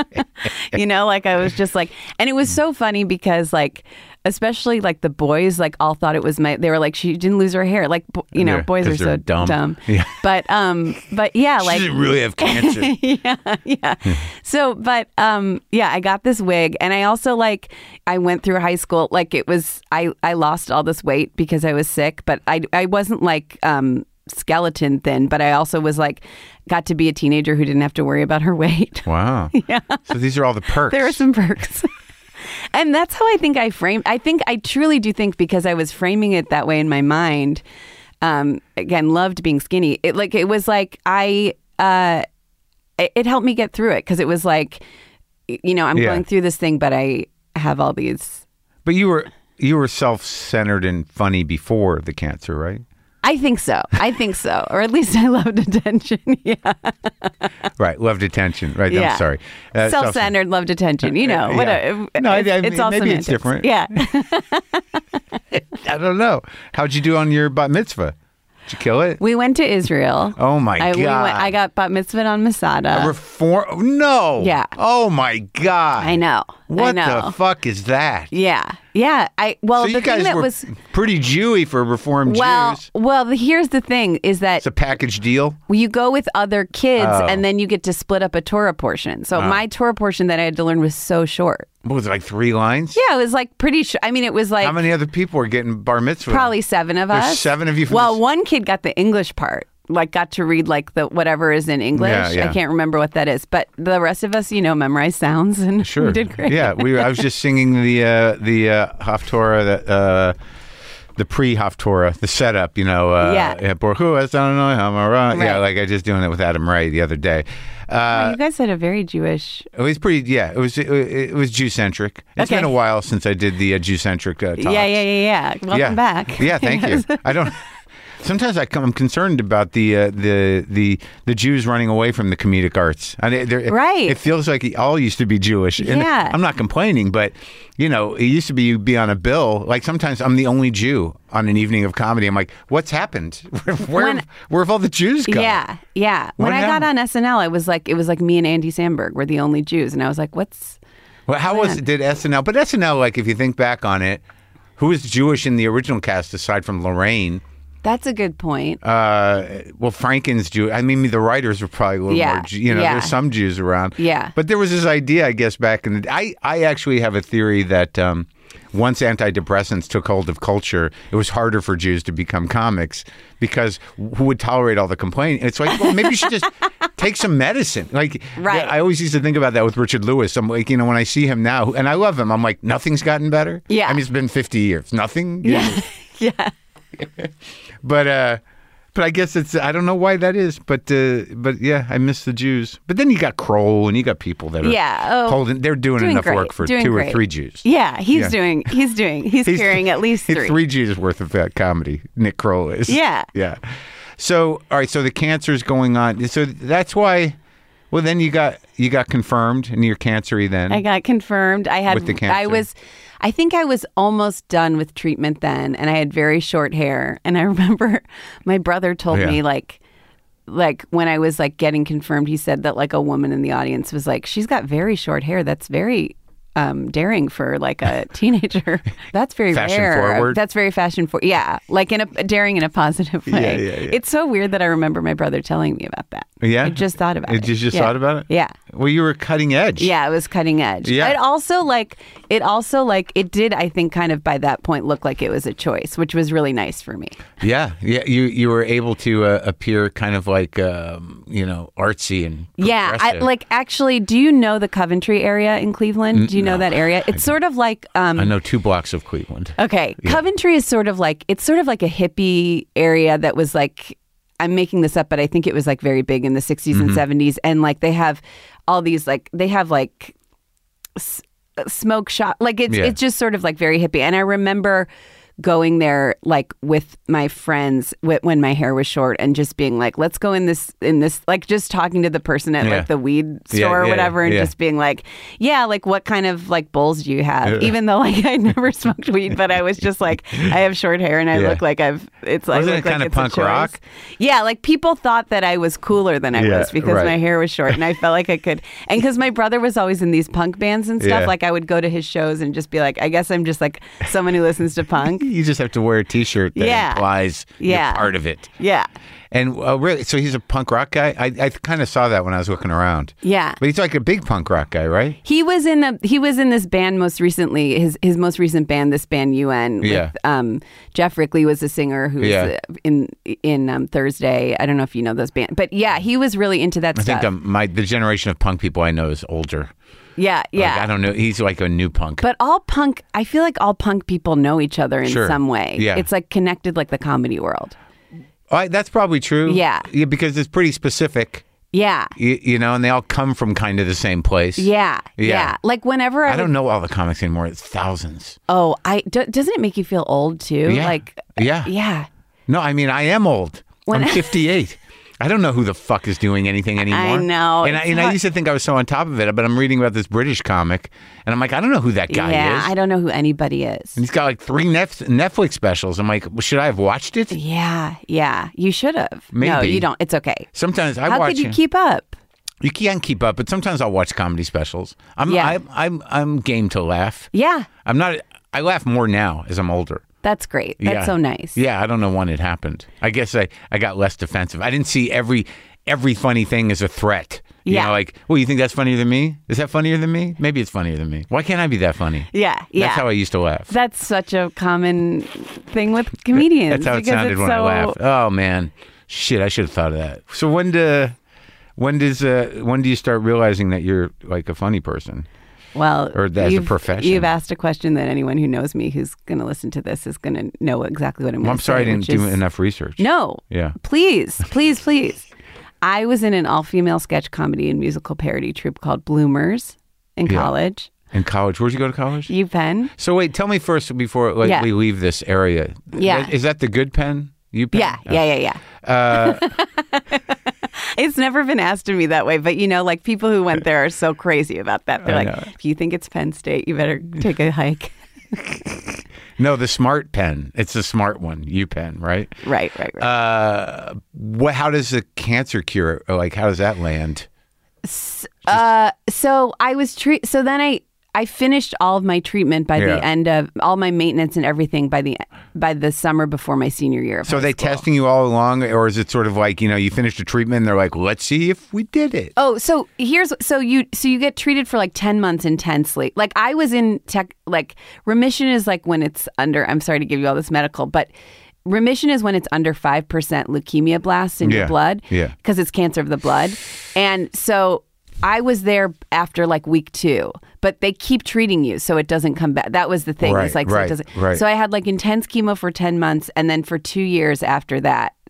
I was just like, and it was so funny because like, especially like the boys like all thought it was they were like, she didn't lose her hair. Like, boys are so dumb. Yeah. But yeah, like she didn't really have cancer. yeah. So, but I got this wig, and I also like, I went through high school, like it was, I lost all this weight because I was sick, but I wasn't like, skeleton thin, but I also was like, got to be a teenager who didn't have to worry about her weight. Wow. Yeah. So these are all the perks. There are some perks. And that's how I think I truly do think, because I was framing it that way in my mind. Again, loved being skinny. It was like it helped me get through it, because it was like, I'm going through this thing, but I have all these. But you were self-centered and funny before the cancer, right? I think so. Or at least I loved attention. Yeah. Right. Loved attention. Right. Yeah. I'm sorry. Self-centered, loved attention. No, it's all maybe semantics. It's different. Yeah. I don't know. How'd you do on your bat mitzvah? Did you kill it? We went to Israel. Oh my God. I got bat mitzvah on Masada. No. Yeah. Oh my God. I know. What the fuck is that? Yeah. Yeah. So you guys were pretty Jewy for Reformed Jews. Well, here's the thing is that it's a package deal. You go with other kids and then you get to split up a Torah portion. So my Torah portion that I had to learn was so short. What was it, like 3 lines? Yeah, it was like pretty I mean, it was like... How many other people were getting bar mitzvah? Probably 7 of us. There's 7 of you. Well, one kid got the English part. Like got to read like the whatever is in English. Yeah. I can't remember what that is, but the rest of us, memorized sounds and sure. we did great. Yeah, I was just singing the Haftorah, the pre-Haftorah, the setup. Borchu Esanoi Hamara. Yeah, like I just doing it with Adam Ray the other day. You guys had a very Jewish. It was pretty. Yeah, it was Jew-centric. It's been a while since I did the Jew-centric talks. Yeah. Welcome back. Yeah, thank you. I don't. Sometimes I'm concerned about the Jews running away from the comedic arts. Right. It feels like it all used to be Jewish. And yeah. I'm not complaining, but it used to be you'd be on a bill. Like sometimes I'm the only Jew on an evening of comedy. I'm like, what's happened? Where have all the Jews gone? Yeah. When I got on SNL, it was like me and Andy Samberg were the only Jews, and I was like, what's? Well, how was it? Did SNL? But SNL, like if you think back on it, who was Jewish in the original cast aside from Lorraine? That's a good point. Well, Franken's Jew. I mean, the writers were probably a little more. There's some Jews around. Yeah. But there was this idea, I guess, back in the day. I actually have a theory that once antidepressants took hold of culture, it was harder for Jews to become comics because who would tolerate all the complaining? It's like, well, maybe you should just take some medicine. Like, right. I always used to think about that with Richard Lewis. I'm like, when I see him now, and I love him, I'm like, nothing's gotten better. Yeah. I mean, it's been 50 years. Nothing. Yeah. Yeah. But I guess I don't know why that is, but yeah, I miss the Jews. But then you got Kroll and you got people that are they're doing enough great. work for doing 2 great. or 3 Jews. Yeah, he's carrying at least 3. 3 Jews worth of comedy, Nick Kroll is. Yeah. Yeah. So, all right, so the cancer's going on. So that's why, well, then you got confirmed and you're cancery then. I got confirmed. With the cancer. I think I was almost done with treatment then, and I had very short hair. And I remember my brother told me like when I was like getting confirmed, he said that like a woman in the audience was like, she's got very short hair. That's very daring for like a teenager. That's very fashion rare. forward. That's very fashion forward. Yeah, like daring in a positive way. Yeah. It's so weird that I remember my brother telling me about that. Yeah, I just thought about it. You just thought about it? Yeah. Well, you were cutting edge. Yeah, it was cutting edge. Yeah. It also it did, I think, kind of by that point look like it was a choice, which was really nice for me. Yeah. You were able to appear kind of like artsy and yeah. Actually, do you know the Coventry area in Cleveland? Do you know that area? It's sort of like I know 2 blocks of Cleveland. Okay, yeah. Coventry is sort of like a hippie area that was like, I'm making this up, but I think it was like very big in the 60s and 70s, and like they have all these smoke shop, like it's just sort of like very hippie. And I remember going there like with my friends when my hair was short and just being like, let's go in this like just talking to the person at like the weed store or whatever and just being like, like what kind of like bowls do you have? Even though like I'd never smoked weed, but I was just like, I have short hair and I look like Wasn't it kind of punk rock? Yeah, like people thought that I was cooler than I was because my hair was short and I felt like I could, and because my brother was always in these punk bands and stuff, like I would go to his shows and just be like, I guess I'm just like someone who listens to punk. You just have to wear a T-shirt that implies you're part of it. Yeah. And really, so he's a punk rock guy? I kind of saw that when I was looking around. Yeah. But he's like a big punk rock guy, right? He was in this band most recently, his most recent band, this band UN. With, Jeff Rickley was a singer who's in Thursday. I don't know if you know those bands. But yeah, he was really into that stuff. I think the generation of punk people I know is older. Yeah. Like, I don't know. He's like a new punk. But I feel like all punk people know each other in some way. Yeah. It's like connected like the comedy world. That's probably true. Yeah. Because it's pretty specific. Yeah. And they all come from kind of the same place. Yeah. Like whenever I don't know all the comics anymore. It's thousands. Oh, doesn't it make you feel old too? Yeah. Like, yeah. No, I mean, I am old. I'm 58. I don't know who the fuck is doing anything anymore. I know. And I used to think I was so on top of it, but I'm reading about this British comic, and I'm like, I don't know who that guy is. Yeah, I don't know who anybody is. And he's got like 3 Netflix specials. I'm like, should I have watched it? Yeah. You should have. Maybe. No, you don't. It's okay. Sometimes I watch. How could you keep up? You can't keep up, but sometimes I'll watch comedy specials. I'm game to laugh. Yeah. I laugh more now as I'm older. That's great. That's so nice. Yeah, I don't know when it happened. I guess I got less defensive. I didn't see every funny thing as a threat. You know, like, well, you think that's funnier than me? Is that funnier than me? Maybe it's funnier than me. Why can't I be that funny? Yeah. That's how I used to laugh. That's such a common thing with comedians. That's how it sounded when I laughed. Oh, man. Shit, I should have thought of that. So when do you start realizing that you're like a funny person? Well, or as a profession. You've asked a question that anyone who knows me who's going to listen to this is going to know exactly what I'm going to say. I'm sorry I didn't do enough research. No. Yeah. Please. I was in an all-female sketch comedy and musical parody troupe called Bloomers in college. In college? Where'd you go to college? UPenn. So wait, tell me first before we leave this area. Yeah. Is that the good Penn? UPenn? Yeah. It's never been asked to me that way, but like people who went there are so crazy about that. They're like, if you think it's Penn State, you better take a hike. No, the smart Penn. It's the smart one, UPenn, right? Right. How does the cancer cure? Like, how does that land? So I was So then I finished all of my treatment by the end of all my maintenance and everything by the summer before my senior year of high So are they school. testing you all along, or is it sort of like, you finished a treatment and they're like, let's see if we did it? Oh, so you get treated for like 10 months intensely. Like I was in remission is like when it's under, I'm sorry to give you all this medical, but remission is when it's under 5% leukemia blasts in your blood. Yeah. Because it's cancer of the blood. And so I was there after like week 2, but they keep treating you so it doesn't come back. That was the thing. Right, it's like right, so it doesn't. right. So I had like intense chemo for 10 months, and then for 2 years after that,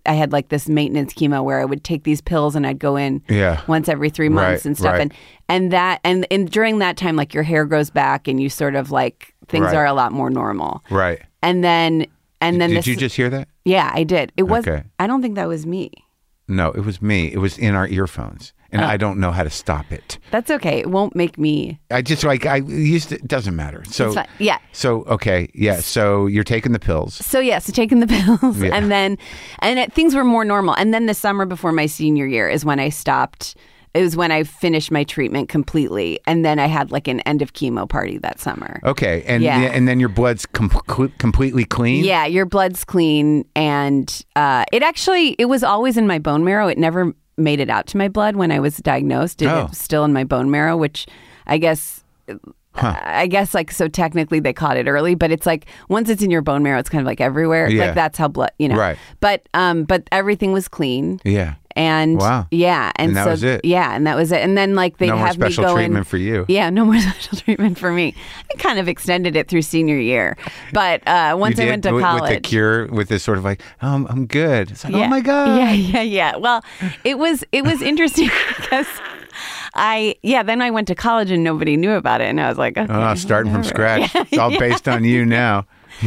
I had like this maintenance chemo where I would take these pills and I'd go in once every 3 months and stuff. And during that time, like your hair grows back and you sort of like things are a lot more normal. Right. And then did you just hear that? Yeah, I did. It was. Okay. I don't think that was me. No, it was me. It was in our earphones. And I don't know how to stop it. That's okay. It won't make me. I used to, it doesn't matter. So, yeah. So, okay. Yeah. So you're taking the pills. So taking the pills. Yeah. And things were more normal. And then the summer before my senior year is when I stopped. It was when I finished my treatment completely. And then I had like an end of chemo party that summer. Okay. And then your blood's completely clean? Yeah. Your blood's clean. And it was always in my bone marrow. It never made it out to my blood when I was diagnosed. It was still in my bone marrow, which I guess like, so technically they caught it early, but it's like once it's in your bone marrow, it's kind of like everywhere. Yeah. Like that's how blood, Right. But everything was clean. Yeah. And yeah, and that was it. Yeah, and that was it. And then like they'd have me go in. No more special treatment for you. Yeah, no more special treatment for me. I kind of extended it through senior year, but once I went to college, with the cure, with this sort of like, I'm good. It's like, oh my god. Yeah. Well, it was interesting because then I went to college and nobody knew about it, and I was like, okay, starting from scratch. It's all based on you now. You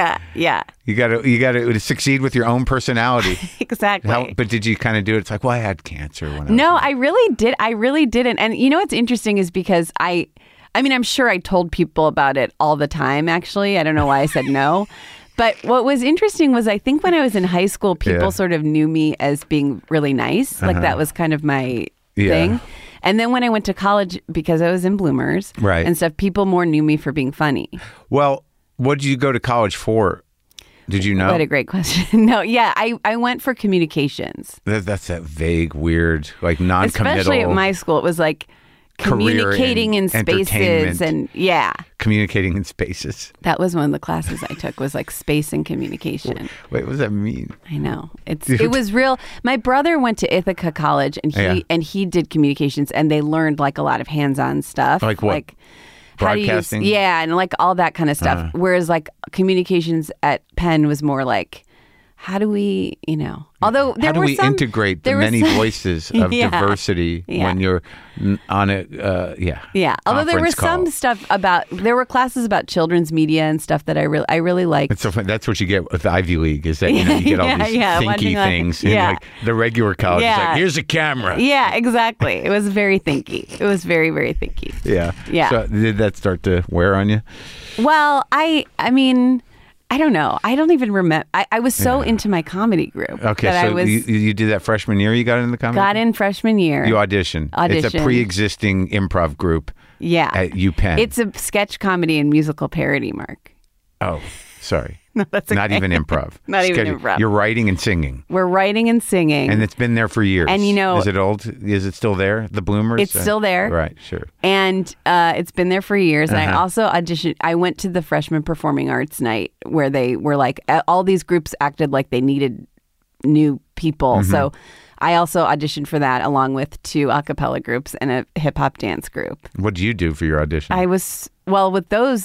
gotta succeed with your own personality. Exactly. But did you kind of do it? It's like, well, I had cancer when I really did. I really didn't. And you know what's interesting is because I mean, I'm sure I told people about it all the time, actually. I don't know why I said no. But what was interesting was I think when I was in high school, people sort of knew me as being really nice. Like that was kind of my thing. And then when I went to college, because I was in Bloomers and stuff, people more knew me for being funny. Well, what did you go to college for? Did you know? What a great question. No, yeah, I went for communications. That's that vague, weird, like non-committal. Especially at my school, it was like communicating in spaces and communicating in spaces. That was one of the classes I took was like space and communication. Wait, what does that mean? I know it was real. My brother went to Ithaca College and he did communications and they learned like a lot of hands-on stuff. Like what? Like broadcasting? And like all that kind of stuff. Whereas like communications at Penn was more like, how do we, although there were some... integrate the many voices of diversity when you're on a, although there was some stuff there were classes about children's media and stuff that I really liked. It's so funny. That's what you get with Ivy League is that, you get all these thinky things. Like the regular college is like, here's a camera. Yeah, exactly. It was very thinky. It was very, very thinky. Yeah. So did that start to wear on you? Well, I mean... I don't know. I don't even remember. I was so into my comedy group. Okay, so you did that freshman year? You got into the comedy group? Got in freshman year. You auditioned. It's a pre-existing improv group at UPenn. It's a sketch comedy and musical parody, Mark. Oh, sorry. No, that's okay. Not even improv. Even improv. You're writing and singing. We're writing and singing. And it's been there for years. And is it old? Is it still there? The Bloomers? It's still there. Right, sure. And it's been there for years. And I also auditioned. I went to the freshman performing arts night where they were like, all these groups acted like they needed new people. Mm-hmm. So I also auditioned for that along with 2 a cappella groups and a hip hop dance group. What did you do for your audition? With those,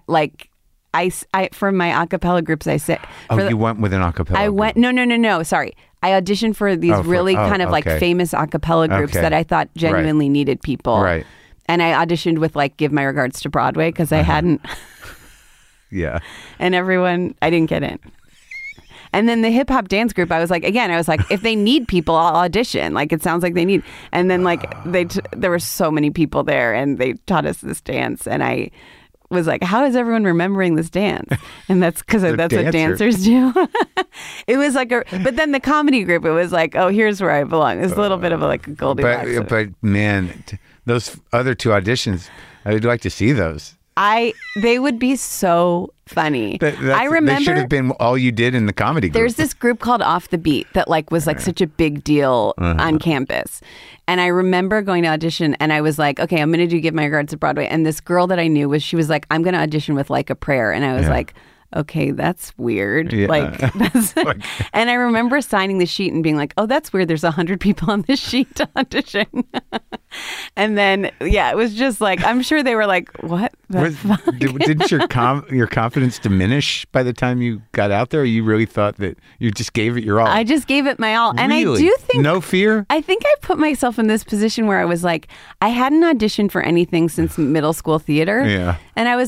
I for my a cappella groups, I said... you went with an a cappella group? No, sorry. I auditioned for these like famous a cappella groups that I thought genuinely needed people. Right. And I auditioned with like Give My Regards to Broadway because I hadn't... Yeah. And I didn't get in. And then the hip hop dance group, I was like, if they need people, I'll audition. Like, it sounds like they need. And then like there were so many people there and they taught us this dance. And I was like, how is everyone remembering this dance? And that's because that's what dancers do. It was like but then the comedy group, it was like, oh, here's where I belong. It's a little bit of a Goldilocks. But man, those other 2 auditions, I would like to see those. They would be so funny. I remember they should have been all you did in the comedy group. There's this group called Off the Beat that like was like such a big deal on campus. And I remember going to audition and I was like, okay, I'm going to do Give My Regards to Broadway. And this girl that I knew she was like, I'm going to audition with Like a Prayer. And I was like, okay, that's weird. Yeah. And I remember signing the sheet and being like, oh, that's weird. There's 100 people on this sheet to audition. And then, it was just like, I'm sure they were like, what Didn't your confidence diminish by the time you got out there? Or you really thought that you just gave it your all? I just gave it my all. Really? And I do think... No fear? I think I put myself in this position where I was like, I hadn't auditioned for anything since middle school theater. Yeah. And I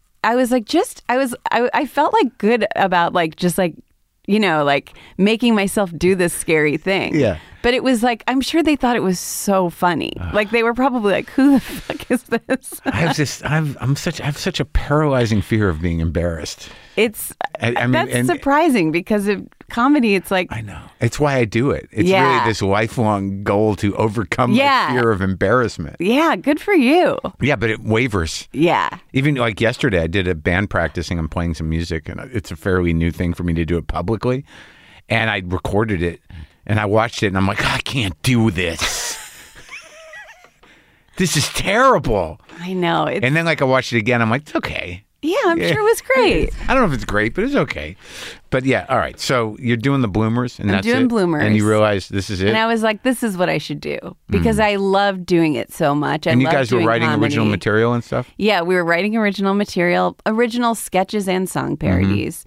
felt like good about like, just like, you know, like making myself do this scary thing. Yeah. But it was like, I'm sure they thought it was so funny. Like they were probably like, who the fuck is this? I have such a paralyzing fear of being embarrassed. That's surprising because of comedy, it's like... I know. It's why I do it. It's really this lifelong goal to overcome my fear of embarrassment. Yeah, good for you. Yeah, but it wavers. Yeah. Even like yesterday, I did a band practicing. I'm playing some music, and it's a fairly new thing for me to do it publicly. And I recorded it, and I watched it, and I'm like, I can't do this. This is terrible. I know. And then like I watched it again, I'm like, it's okay. Yeah, I'm sure it was great. I don't know if it's great, but it's okay. But yeah, all right. So you're doing the Bloomers, and I'm doing Bloomers. And you realize this is it? And I was like, this is what I should do. Because I loved doing it so much. And you guys were writing comedy. original material and stuff? Yeah, we were writing original material, original sketches and song parodies.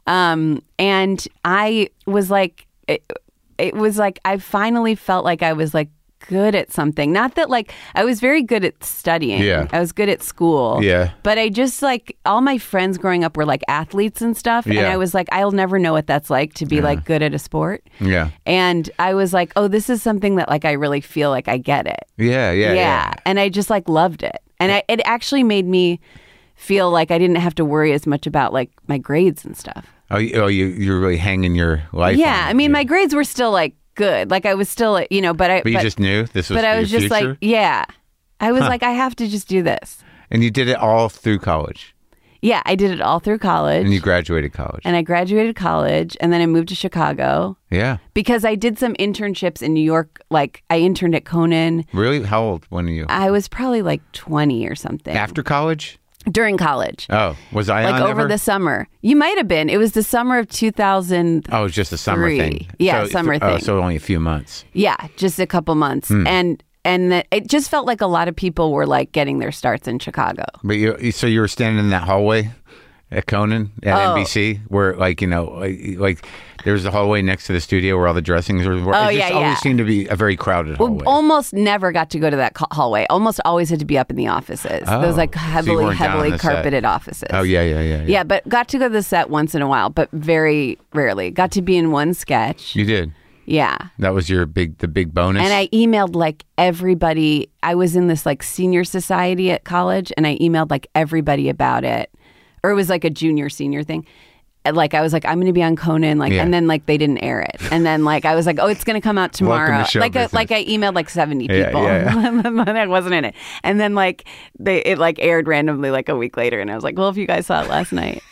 And I was like, it was like, I finally felt like I was like, good at something. Not that like I was very good at studying. Yeah. I was good at school. Yeah. But I just like all my friends growing up were like athletes and stuff. Yeah. And I was like, I'll never know what that's like to be like good at a sport. Yeah. And I was like, oh, this is something that like I really feel like I get it. Yeah. And I just like loved it. And it actually made me feel like I didn't have to worry as much about like my grades and stuff. You're really hanging your life Yeah. on it. I mean, my grades were still like good. Like I was still, you know, but you just knew this was But I was your just future? like, yeah. I was like, I have to just do this. And you did it all through college? Yeah, I did it all through college. And you graduated college? And I graduated college, and then I moved to Chicago. Yeah. Because I did some internships in New York. Like, I interned at Conan. Really? How old? When are you? I was probably like 20 or something. After college? During college. Oh, was I like on over ever? the summer. You might have been. It was the summer of 2000. Oh, it was just a summer thing. Yeah, summer thing. So only a few months. Yeah, just a couple months. And it just felt like a lot of people were like getting their starts in Chicago. But so you were standing in that hallway at Conan at NBC, where like, you know, like there was a hallway next to the studio where all the dressings were. Oh, it just always seemed to be a very crowded hallway. Almost never got to go to that hallway. Almost always had to be up in the offices. Those like heavily carpeted offices. Oh, yeah. Yeah, but got to go to the set once in a while, but very rarely. Got to be in one sketch. You did? Yeah. That was the big bonus? And I emailed like everybody. I was in this like senior society at college, and I emailed like everybody about it. Or it was like a junior senior thing. Like I was like, I'm going to be on Conan, like, and then like they didn't air it, and then like I was like, oh, it's going to come out tomorrow. Like I emailed like 70 people, that wasn't in it, and then like it like aired randomly like a week later, and I was like, well, if you guys saw it last night,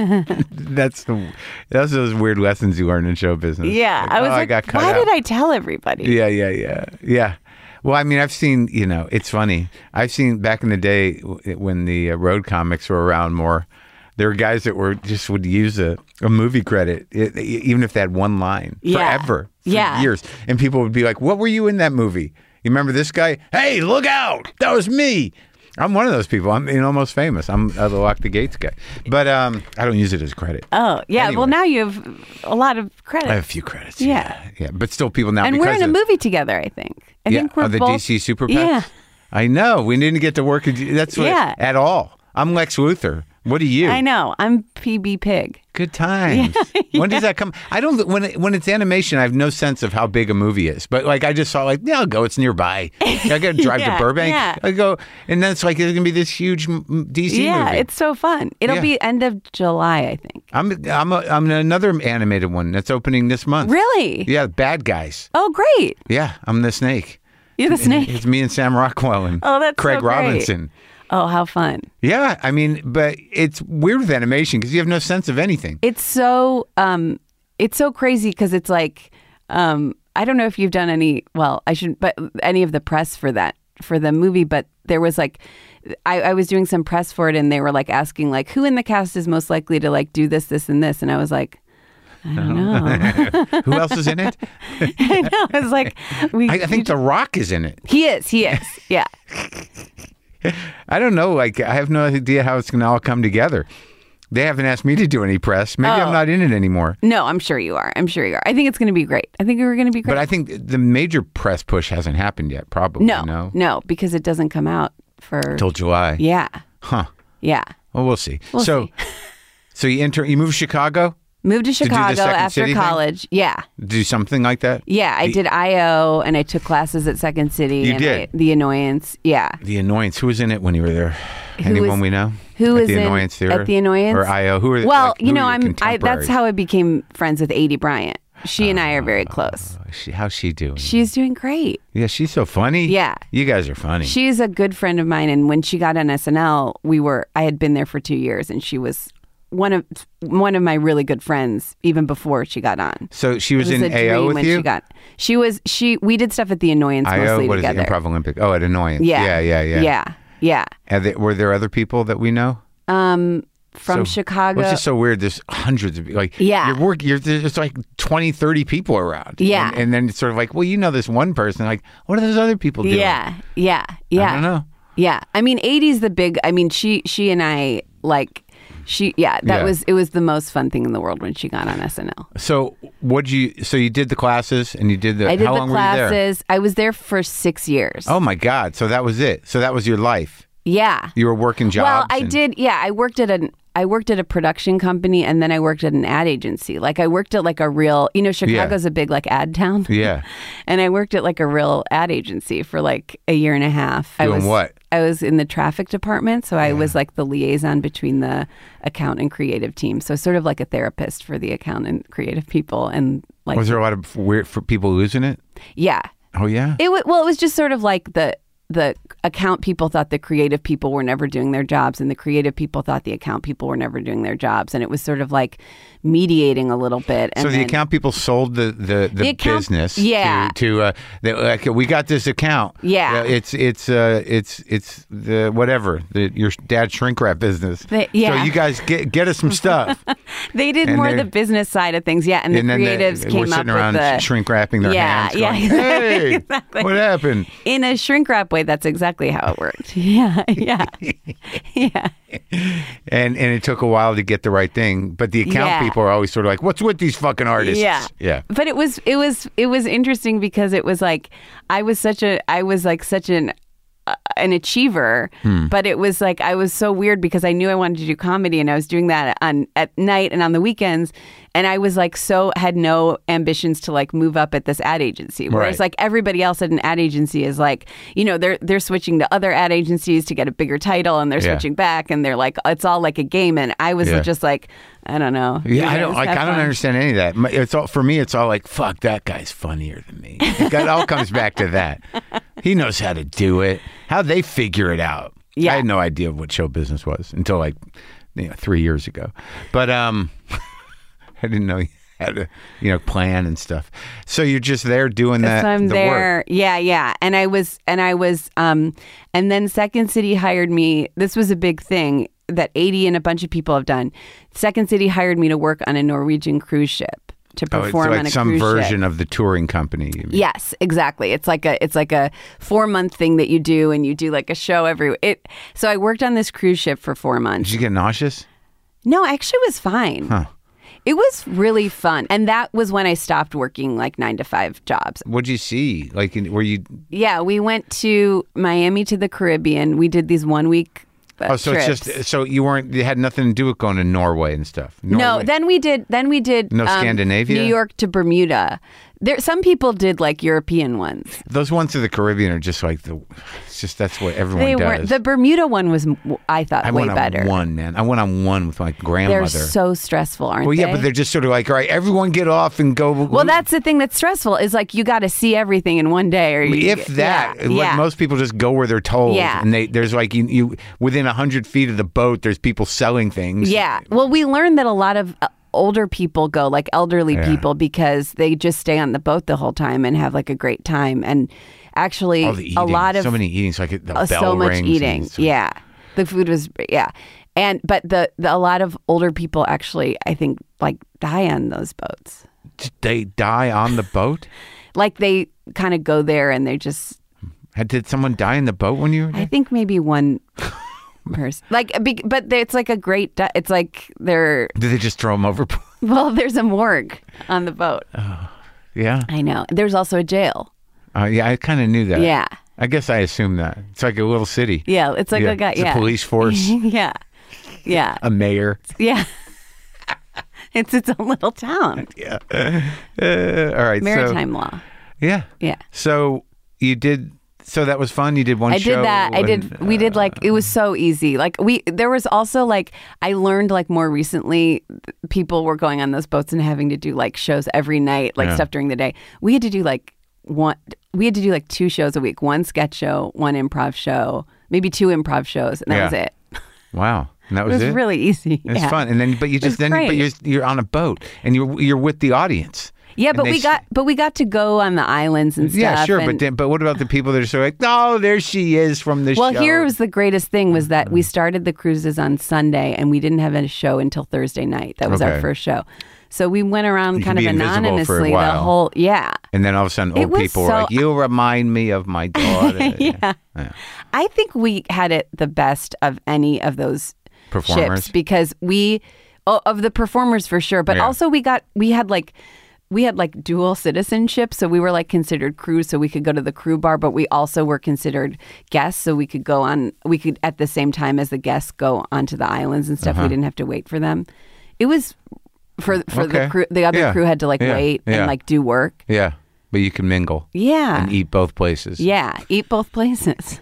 that's those weird lessons you learn in show business. Yeah, like, I was like, why did I tell everybody? Yeah. Well, I mean, I've seen, you know, it's funny. I've seen back in the day when the road comics were around more. There were guys that would use a movie credit, even if they had one line, forever, for years. And people would be like, what were you in that movie? You remember this guy? Hey, look out. That was me. I'm one of those people. I'm almost famous. I'm the Lock the Gates guy. But I don't use it as credit. Oh, yeah. Anyway. Well, now you have a lot of credits. I have a few credits. Yeah. But still people now. And we're in a movie together, I think. I think we're the both... DC Super PACs? Yeah. I know. We didn't get to work. That's what, at all. I'm Lex Luthor. What are you? I know. I'm PB Pig. Good times. Yeah. When does that come? I don't. When it's animation, I have no sense of how big a movie is. But like, I just saw like, I'll go. It's nearby. I got to drive to Burbank. Yeah. I go, and then it's like there's gonna be this huge DC movie. Yeah, it's so fun. It'll be end of July, I think. I'm in another animated one that's opening this month. Really? Yeah, Bad Guys. Oh, great. Yeah, I'm the snake. You're the snake. It's me and Sam Rockwell and Craig Robinson. Oh, how fun. Yeah, I mean, but it's weird with animation because you have no sense of anything. It's so crazy because it's like, I don't know if you've done any of the press for the movie, but there was like, I was doing some press for it and they were like asking like, who in the cast is most likely to like do this, this, and this? And I was like, I don't know. Who else is in it? I know. I was like, I think The Rock is in it. He is. Yeah. I don't know. Like, I have no idea how it's going to all come together. They haven't asked me to do any press. Maybe I'm not in it anymore. No, I'm sure you are. I think it's going to be great. I think we're going to be great. But I think the major press push hasn't happened yet, probably. No, because it doesn't come out for... Till July. Yeah. Huh. Yeah. Well, we'll see. We'll see. So you moved to Chicago? Moved to Chicago after City college. Thing? Yeah. Do something like that? Yeah, I did I.O. and I took classes at Second City. You did? The Annoyance. Yeah. The Annoyance. Who was in it when you were there? Anyone we know? Who at was the Annoyance Theater? At the Annoyance? Or I.O.? Who are Well, like, who that's how I became friends with Adie Bryant. She and I are very close. How's she doing? She's doing great. Yeah, she's so funny. Yeah. You guys are funny. She's a good friend of mine, and when she got on SNL, I had been there for 2 years, and she was one of my really good friends even before she got on. So she was in A.O. with you? We did stuff at the Annoyance mostly what together. Is it, Improv Olympic? Oh, at Annoyance. Yeah. Were there other people that we know? From Chicago. It's just so weird. There's hundreds of like there's like 20, 30 people around. Yeah. And then it's sort of like, well, you know this one person. Like, what are those other people doing? Yeah. I don't know. Yeah. I mean, 80's the big, I mean, she and I like, it was the most fun thing in the world when she got on SNL. So you did the classes and you did I did how the long classes. Were you there? I was there for 6 years. Oh my God. So that was it. So that was your life. Yeah. You were working jobs. Well, I did. Yeah. I worked at a production company and then I worked at an ad agency. Like I worked at like a real, Chicago's a big like ad town. Yeah. And I worked at like a real ad agency for like a year and a half. Doing what? I was in the traffic department. So I was like the liaison between the account and creative team. So sort of like a therapist for the account and creative people. And like, was there a lot of weird for people losing it? Yeah. Oh yeah. It was just sort of like the account people thought the creative people were never doing their jobs, and the creative people thought the account people were never doing their jobs, and it was sort of like mediating a little bit. And so the account people sold the business. To like, we got this account. Yeah. It's the whatever your dad's shrink wrap business. So you guys get us some stuff. They did more the business side of things. Yeah, and the creatives came up with we're sitting around shrink wrapping their hands. Going, hey, exactly. What happened? In a shrink wrap way, that's exactly how it worked. Yeah. And it took a while to get the right thing, but the account people are always sort of like, "What's with these fucking artists?" Yeah. But it was interesting because it was like I was such an achiever, but it was like I was so weird because I knew I wanted to do comedy and I was doing that at night and on the weekends, and I was like had no ambitions to like move up at this ad agency, whereas like everybody else at an ad agency is like, they're switching to other ad agencies to get a bigger title and they're switching back and they're like, it's all like a game, and I was just like, I don't know. Yeah, I don't understand any of that. It's all for me. It's all like, fuck, that guy's funnier than me. It all comes back to that. He knows how to do it. How they figure it out. Yeah. I had no idea what show business was until like 3 years ago. But I didn't know you had to plan and stuff. So you're just there doing that. So I'm there. Work. Yeah. And I was and then Second City hired me. This was a big thing that Adie and a bunch of people have done. Second City hired me to work on a Norwegian cruise ship to perform on a cruise ship. Some version of the touring company. Yes, exactly. It's like a 4-month thing that you do, and you do like a show So I worked on this cruise ship for 4 months. Did you get nauseous? No, I actually was fine. Huh. It was really fun. And that was when I stopped working like 9-to-5 jobs. What'd you see? Like, were you... Yeah, we went to Miami to the Caribbean. We did these 1-week so trips. It's just you had nothing to do with going to Norway and stuff. No, then we did no Scandinavia? New York to Bermuda. Some people did like European ones. Those ones to the Caribbean are just like that's what everyone does. The Bermuda one was, I thought, way better. I went on one with my grandmother. They're so stressful, aren't they? Well, yeah, but they're just sort of like, all right, everyone get off and go. Well, that's the thing that's stressful is like you got to see everything in one day. Most people just go where they're told. Yeah. And there's like you within 100 feet of the boat, there's people selling things. Yeah. Well, we learned that a lot of older people go, like elderly people, because they just stay on the boat the whole time and have like a great time. And actually, a lot of so many eating, so the bell so much rings eating. Yeah, the food was but a lot of older people actually, I think, like die on those boats. They die on the boat? Like they kind of go there and they just Did someone die in the boat when you were there? I think maybe one person. But it's like a great. It's like they're. Did they just throw them overboard? Well, there's a morgue on the boat. Yeah. I know. There's also a jail. Yeah, I kind of knew that. Yeah. I guess I assumed that. It's like a little city. Yeah, it's like It's a police force. Yeah. Yeah. A mayor. Yeah. It's its own little town. Yeah. All right. Maritime law. Yeah. Yeah. So you did. So that was fun. You did one show. I did that. We did like, it was so easy. Like there was also like, I learned like more recently, people were going on those boats and having to do like shows every night, like stuff during the day. We had to do like 2 shows a week, one sketch show, one improv show, maybe 2 improv shows. And that was it. Wow. And that was it? It was really easy. It's fun. And then, but you're on a boat and you're with the audience. Yeah, but we got to go on the islands and stuff. Yeah, sure. But what about the people that are sort of like, oh, there she is from the show? Well, here was the greatest thing was that we started the cruises on Sunday and we didn't have a show until Thursday night. That was our first show. So we went around kind of anonymously the whole, And then all of a sudden, old people were like, you remind me of my daughter. Yeah. I think we had it the best of any of those performers ships because of the performers for sure. But also we had dual citizenship. So we were like considered crew. So we could go to the crew bar, but we also were considered guests. So we could at the same time as the guests go onto the islands and stuff. We didn't have to wait for them. It was for the crew. The other crew had to wait and like do work. Yeah. But you can mingle. Yeah. And eat both places. Yeah. Eat both places.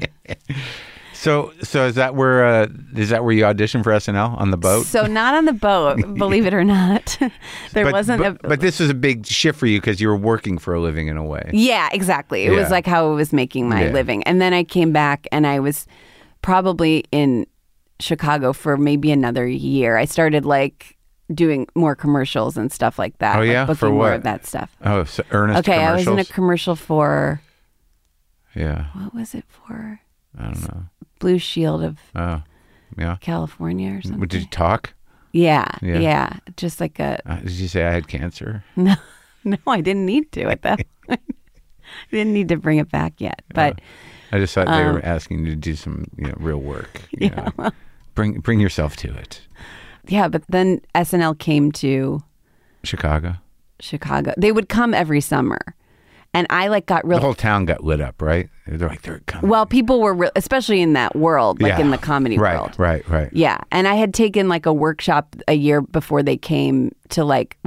So is that where you auditioned for SNL on the boat? So not on the boat, believe it or not. But this was a big shift for you because you were working for a living in a way. Yeah, exactly. It was like how I was making my living. And then I came back and I was probably in Chicago for maybe another year. I started like doing more commercials and stuff like that. Oh, yeah? Booking For what? more of that stuff. Oh, so Ernest commercials? I was in a commercial for... Yeah. What was it for? I don't know. Blue Shield of yeah. California or something. Did you talk? Yeah. Just like a... did you say I had cancer? No, I didn't need to at that point. I didn't need to bring it back yet. But I just thought they were asking you to do some real work. You know. Bring yourself to it. Yeah, but then SNL came to... Chicago. They would come every summer. And I got real... The whole town got lit up, right? They're like, they're coming. Well, people were, especially in that world, in the comedy world. Right. Yeah. And I had taken a workshop a year before they came to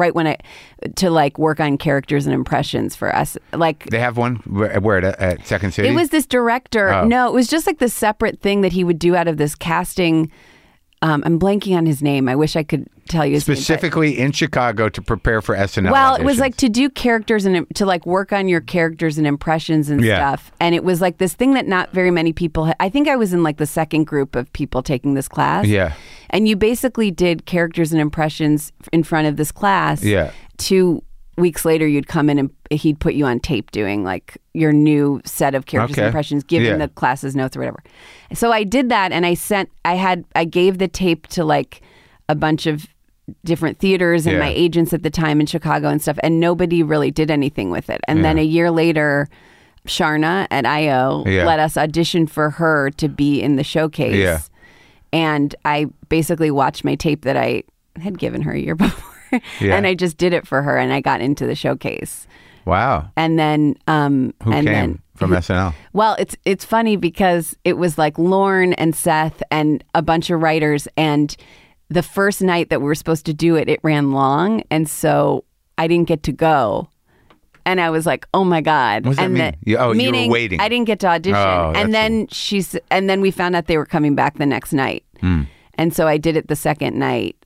work on characters and impressions for us. They have one? Where at Second City? It was this director. Oh. No, it was just this separate thing that he would do out of this casting... I'm blanking on his name. I wish I could tell you his specifically name, in Chicago to prepare for SNL. Well, auditions. It was to do characters and to work on your characters and impressions and stuff. And it was this thing that not very many people I think I was in the second group of people taking this class. Yeah. And you basically did characters and impressions in front of this class. Yeah. 2 weeks later, you'd come in and he'd put you on tape doing your new set of characters and impressions, giving the classes notes or whatever. So I did that, and I gave the tape to a bunch of different theaters and my agents at the time in Chicago and stuff, and nobody really did anything with it. And then a year later, Sharna at IO let us audition for her to be in the showcase. Yeah. And I basically watched my tape that I had given her a year before. And I just did it for her, and I got into the showcase. Wow. And then who came from SNL? Well, it's funny because it was Lorne and Seth and a bunch of writers, and the first night that we were supposed to do it, it ran long, and so I didn't get to go. And I was like, "Oh my God!" What does that mean? You were waiting. I didn't get to audition, and then we found out they were coming back the next night, and so I did it the second night,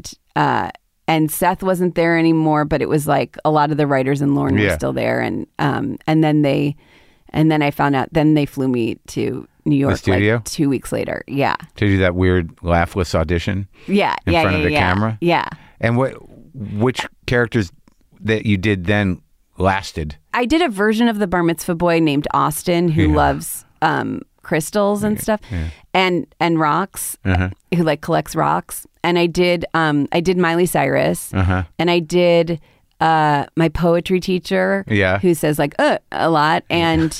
and Seth wasn't there anymore, but it was a lot of the writers and Lorne were still there, and then I found out. Then they flew me to New York, the studio? 2 weeks later. Yeah, to do that weird laughless audition. Yeah, in front of the camera. Yeah. And which characters that you did then lasted? I did a version of the Bar Mitzvah boy named Austin who loves crystals and stuff, and rocks, who collects rocks. And I did Miley Cyrus, and I did my poetry teacher, who says like a lot, and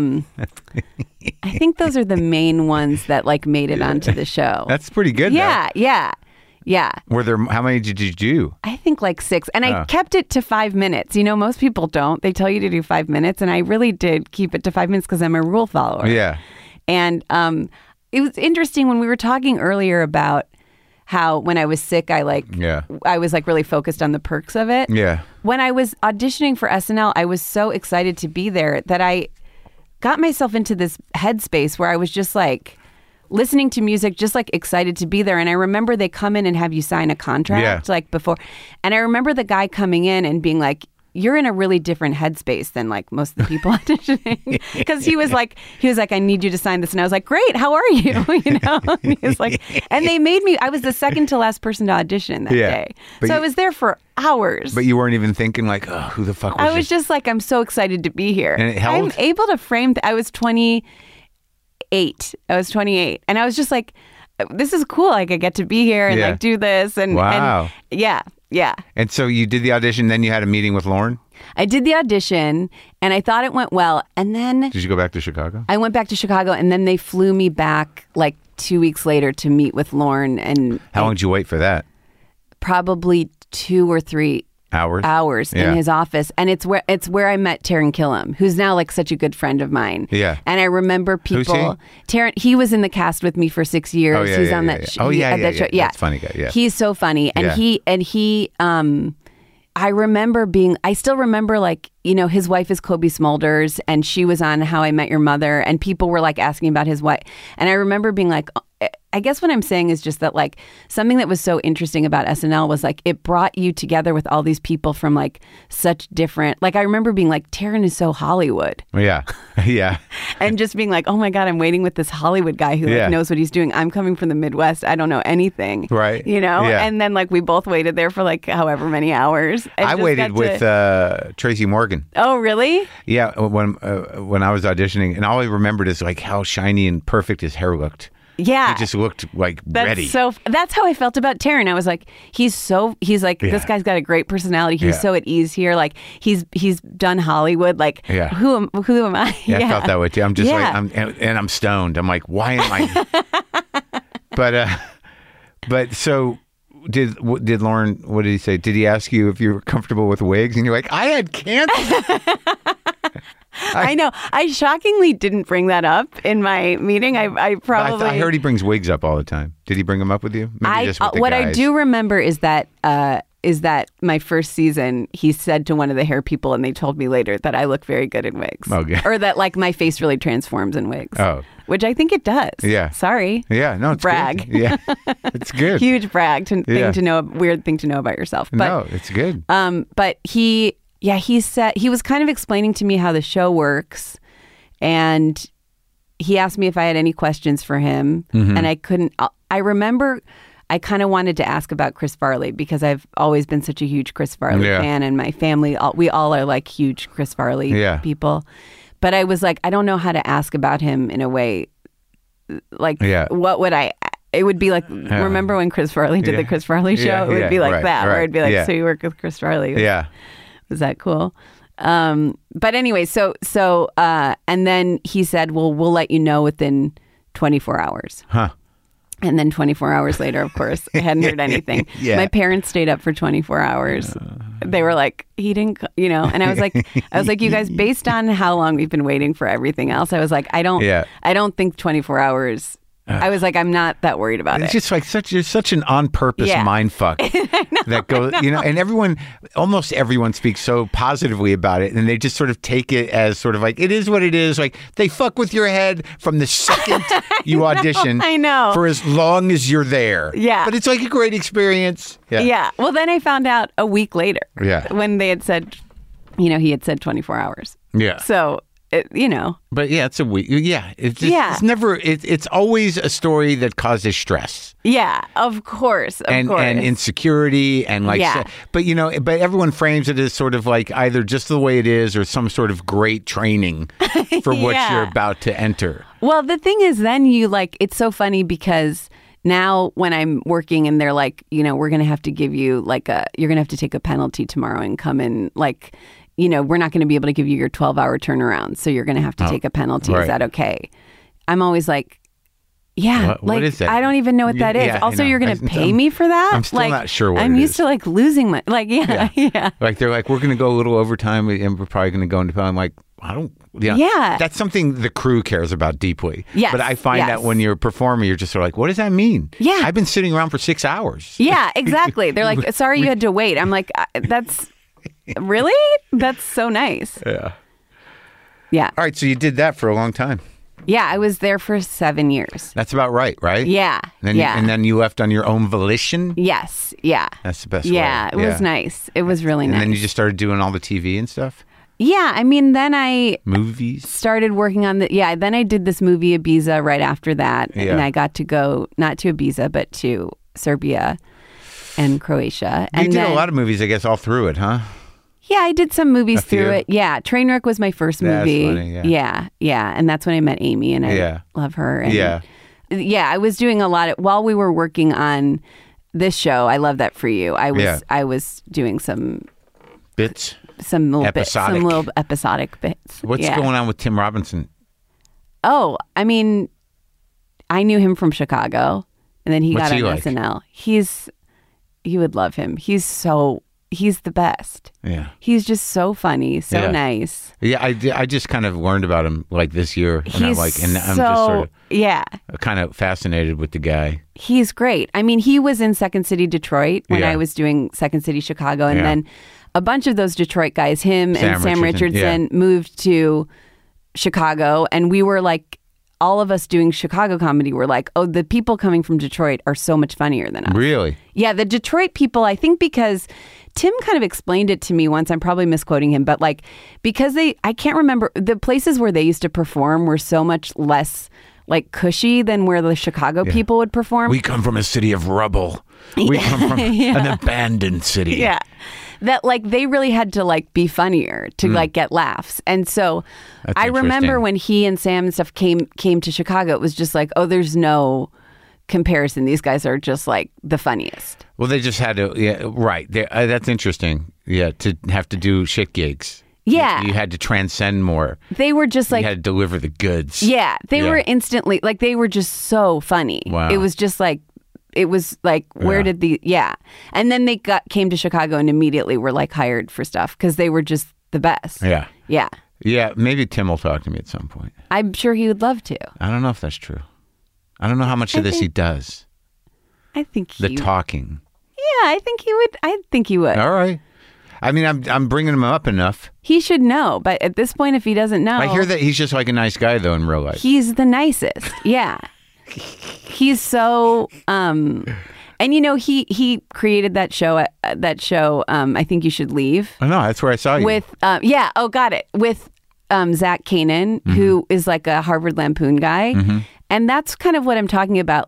I think those are the main ones that like made it onto the show. That's pretty good. Yeah, though. yeah. Were there? How many did you do? I think like 6, and I kept it to 5 minutes. You know, most people don't. They tell you to do 5 minutes, and I really did keep it to 5 minutes because I'm a rule follower. Yeah. And it was interesting when we were talking earlier about how when I was sick, I was like really focused on the perks of it. Yeah. When I was auditioning for SNL, I was so excited to be there that I got myself into this headspace where I was just like listening to music, just like excited to be there. And I remember they come in and have you sign a contract like before. And I remember the guy coming in and being like, you're in a really different headspace than like most of the people auditioning. Because he was like, I need you to sign this. And I was like, great, how are you? You know? And he was like, and they made me, I was the second to last person to audition that day. So I was there for hours. But you weren't even thinking like, oh, who the fuck was I was just like, I'm so excited to be here. And it held? I'm able to frame, I was 28. And I was just like, this is cool. Like I get to be here and like do this. And, wow. And yeah. And so you did the audition, then you had a meeting with Lorne? I did the audition and I thought it went well. And then... Did you go back to Chicago? I went back to Chicago and then they flew me back like 2 weeks later to meet with Lorne. And how long did you wait for that? Probably 2 or 3 hours in his office. And it's where I met Taran Killam, who's now like such a good friend of mine. Yeah. And I remember people... Who's he? Taran, he was in the cast with me for 6 years. Oh, yeah, He's yeah, on yeah, that yeah. show. Yeah. That's a funny guy, yeah. He's so funny. And he I remember I still remember like, you know, his wife is Kobe Smulders and she was on How I Met Your Mother and people were like asking about his wife. And I remember being like, I guess what I'm saying is just that like something that was so interesting about SNL was like it brought you together with all these people from like such different, like I remember being like, Taran is so Hollywood. Yeah. Yeah. And just being like, oh my God, I'm waiting with this Hollywood guy who like knows what he's doing. I'm coming from the Midwest. I don't know anything. Right. You know? Yeah. And then like we both waited there for like however many hours. I waited with Tracy Morgan. Oh, really? Yeah. When I was auditioning, and all I remembered is like how shiny and perfect his hair looked. Yeah. He just looked like ready. So that's how I felt about Taran. I was like, he's like, this guy's got a great personality. He's so at ease here. Like he's done Hollywood. Like who am I? Yeah, I felt that way too. I'm just like, I'm stoned. I'm like, why am I? But so did Lorne, what did he say? Did he ask you if you were comfortable with wigs? And you're like, I had cancer. I know. I shockingly didn't bring that up in my meeting. I probably... I heard he brings wigs up all the time. Did he bring them up with you? Maybe just with the what guys. I do remember is that my first season, he said to one of the hair people, and they told me later that I look very good in wigs. Okay. Or that like my face really transforms in wigs. Oh. Which I think it does. Yeah. Sorry. Yeah. No, it's brag. Good. Yeah. It's good. Huge brag thing to know. Weird thing to know about yourself. But, no, it's good. But he said he was kind of explaining to me how the show works, and he asked me if I had any questions for him, and I couldn't. I remember I kind of wanted to ask about Chris Farley because I've always been such a huge Chris Farley fan, and my family, we all are like huge Chris Farley people. But I was like, I don't know how to ask about him in a way. Like, what would I? It would be like, remember when Chris Farley did the Chris Farley show? It would be like that, where it'd be like, so you work with Chris Farley? Yeah. Was that cool? But anyway, so and then he said, well, we'll let you know within 24 hours. Huh. And then 24 hours later, of course, I hadn't heard anything. My parents stayed up for 24 hours. They were like, he didn't, you know, and I was like, you guys, based on how long we've been waiting for everything else, I was like, I don't think 24 hours. I was like, I'm not that worried about it. It's just like you're such an on-purpose mind fuck that goes, you know, and almost everyone speaks so positively about it, and they just sort of take it as sort of like, it is what it is. Like, they fuck with your head from the second you audition. I know. For as long as you're there. Yeah. But it's like a great experience. Yeah. Yeah. Well, then I found out a week later. Yeah. When they had said, you know, he had said 24 hours. Yeah. So... you know, but it's a week. Yeah, it's never. It's always a story that causes stress. Yeah, of course, and insecurity and like. But you know, but everyone frames it as sort of like either just the way it is or some sort of great training for what you're about to enter. Well, the thing is, then you like. It's so funny because now when I'm working and they're like, we're going to have to give you you're going to have to take a penalty tomorrow and come in we're not going to be able to give you your 12-hour turnaround. So you're going to have to take a penalty. Right. Is that okay? I'm always like, yeah, what is that? I don't even know what that is. Also, you're going to pay me for that? I'm still not sure what I'm it used is. to losing my, yeah. Like they're like, we're going to go a little overtime and we're probably going to go into. I'm like, I don't. Yeah. That's something the crew cares about deeply. Yes. But I find that when you're a performer, you're just sort of like, what does that mean? Yeah. I've been sitting around for 6 hours. Yeah, exactly. They're like, sorry you had to wait. I'm like, that's really? That's so nice. Yeah. Yeah. All right. So you did that for a long time. Yeah, I was there for 7 years. That's about right? Yeah. And then you left on your own volition? Yes. Yeah. That's the best way. Yeah, it was nice. It was really nice. And then you just started doing all the TV and stuff? Yeah, I mean, then I movies started working on then I did this movie Ibiza right after that, and I got to go not to Ibiza but to Serbia and Croatia. You did a lot of movies, I guess, all through it, huh? Yeah, I did some movies through it. Yeah, Trainwreck was my first movie. That's funny, yeah, and that's when I met Amy, and I love her. And yeah, I was doing a lot while we were working on this show. I Love That for You. I was doing some bits. Some little episodic bits. What's going on with Tim Robinson? Oh, I mean, I knew him from Chicago, and then he got on SNL. You would love him. He's the best. Yeah. He's just so funny, so nice. Yeah, I just kind of learned about him this year, and I'm just sort of kind of fascinated with the guy. He's great. I mean, he was in Second City Detroit when I was doing Second City Chicago, and then a bunch of those Detroit guys, him and Sam Richardson, moved to Chicago, and we were like, all of us doing Chicago comedy were like, oh, the people coming from Detroit are so much funnier than us. Really? Yeah, the Detroit people, I think because Tim kind of explained it to me once, I'm probably misquoting him, but because I can't remember, the places where they used to perform were so much less cushy than where the Chicago people would perform. We come from a city of rubble. We come from an abandoned city. Yeah. That they really had to be funnier to get laughs. And so I remember when he and Sam and stuff came to Chicago, it was just oh, there's no comparison. These guys are just the funniest. Well, they just had to, right. That's interesting. Yeah, to have to do shit gigs. Yeah. You had to transcend more. They were just you had to deliver the goods. Yeah. They were instantly, they were just so funny. Wow. It was just where did and then they came to Chicago and immediately were hired for stuff because they were just the best. Yeah. Maybe Tim will talk to me at some point. I'm sure he would love to. I don't know if that's true. I don't know how much of this he does. I think the talking. Yeah, I think he would. All right. I mean, I'm bringing him up enough. He should know, but at this point, if he doesn't know, I hear that he's just a nice guy though in real life. He's the nicest. Yeah. He's so and he created that show I Think You Should Leave. I know, that's where I saw you. With got it. With Zach Kanan, who is a Harvard Lampoon guy. And that's kind of what I'm talking about.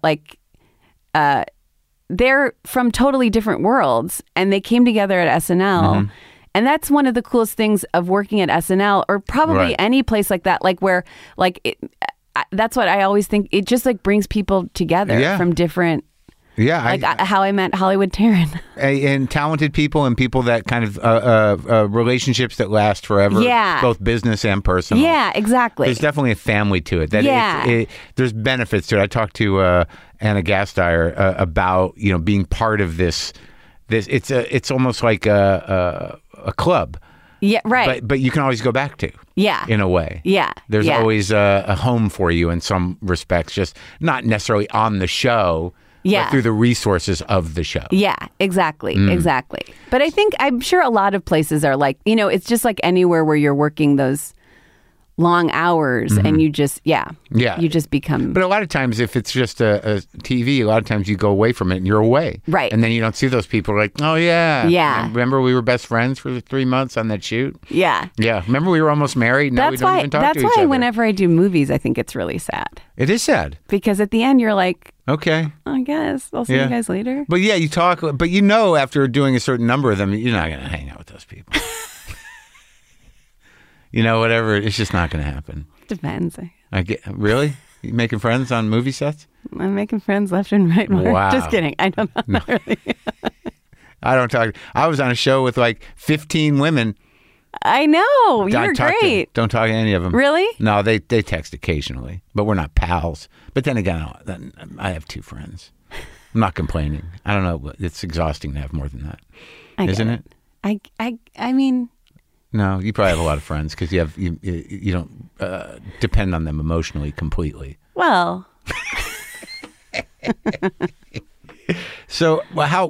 They're from totally different worlds and they came together at SNL. And that's one of the coolest things of working at SNL or probably any place like that, where that's what I always think. It just brings people together from different. Yeah. How I Met Hollywood Taryn. And talented people and people that kind of relationships that last forever. Yeah. Both business and personal. Yeah, exactly. There's definitely a family to it. There's benefits to it. I talked to Anna Gasteyer about, being part of this. It's almost like a club. Yeah, right. But you can always go back to. Yeah. In a way. Yeah. There's always a home for you in some respects, just not necessarily on the show. But through the resources of the show. Yeah, exactly. Exactly. But I'm sure a lot of places are it's just anywhere where you're working those long hours and you just, you just become. But a lot of times if it's just a TV, a lot of times you go away from it and you're away. Right. And then you don't see those people oh yeah. Yeah. Remember we were best friends for 3 months on that shoot? Yeah. Yeah. Remember we were almost married? Now we don't even talk to each other. That's why whenever I do movies, I think it's really sad. It is sad. Because at the end you're okay. I guess I'll see you guys later. But you talk, but after doing a certain number of them, you're not going to hang out with those people. Whatever, it's just not going to happen. Depends. Really? You making friends on movie sets? I'm making friends left and right. Mark. Wow. Just kidding. I don't know. No. Really. I don't talk. I was on a show with like 15 women. I know. You're great. Don't talk to any of them. Really? No, they text occasionally, but we're not pals. But then again, I have 2 friends. I'm not complaining. I don't know. It's exhausting to have more than that, isn't it? I mean. No, you probably have a lot of friends because you don't depend on them emotionally completely. Well. So now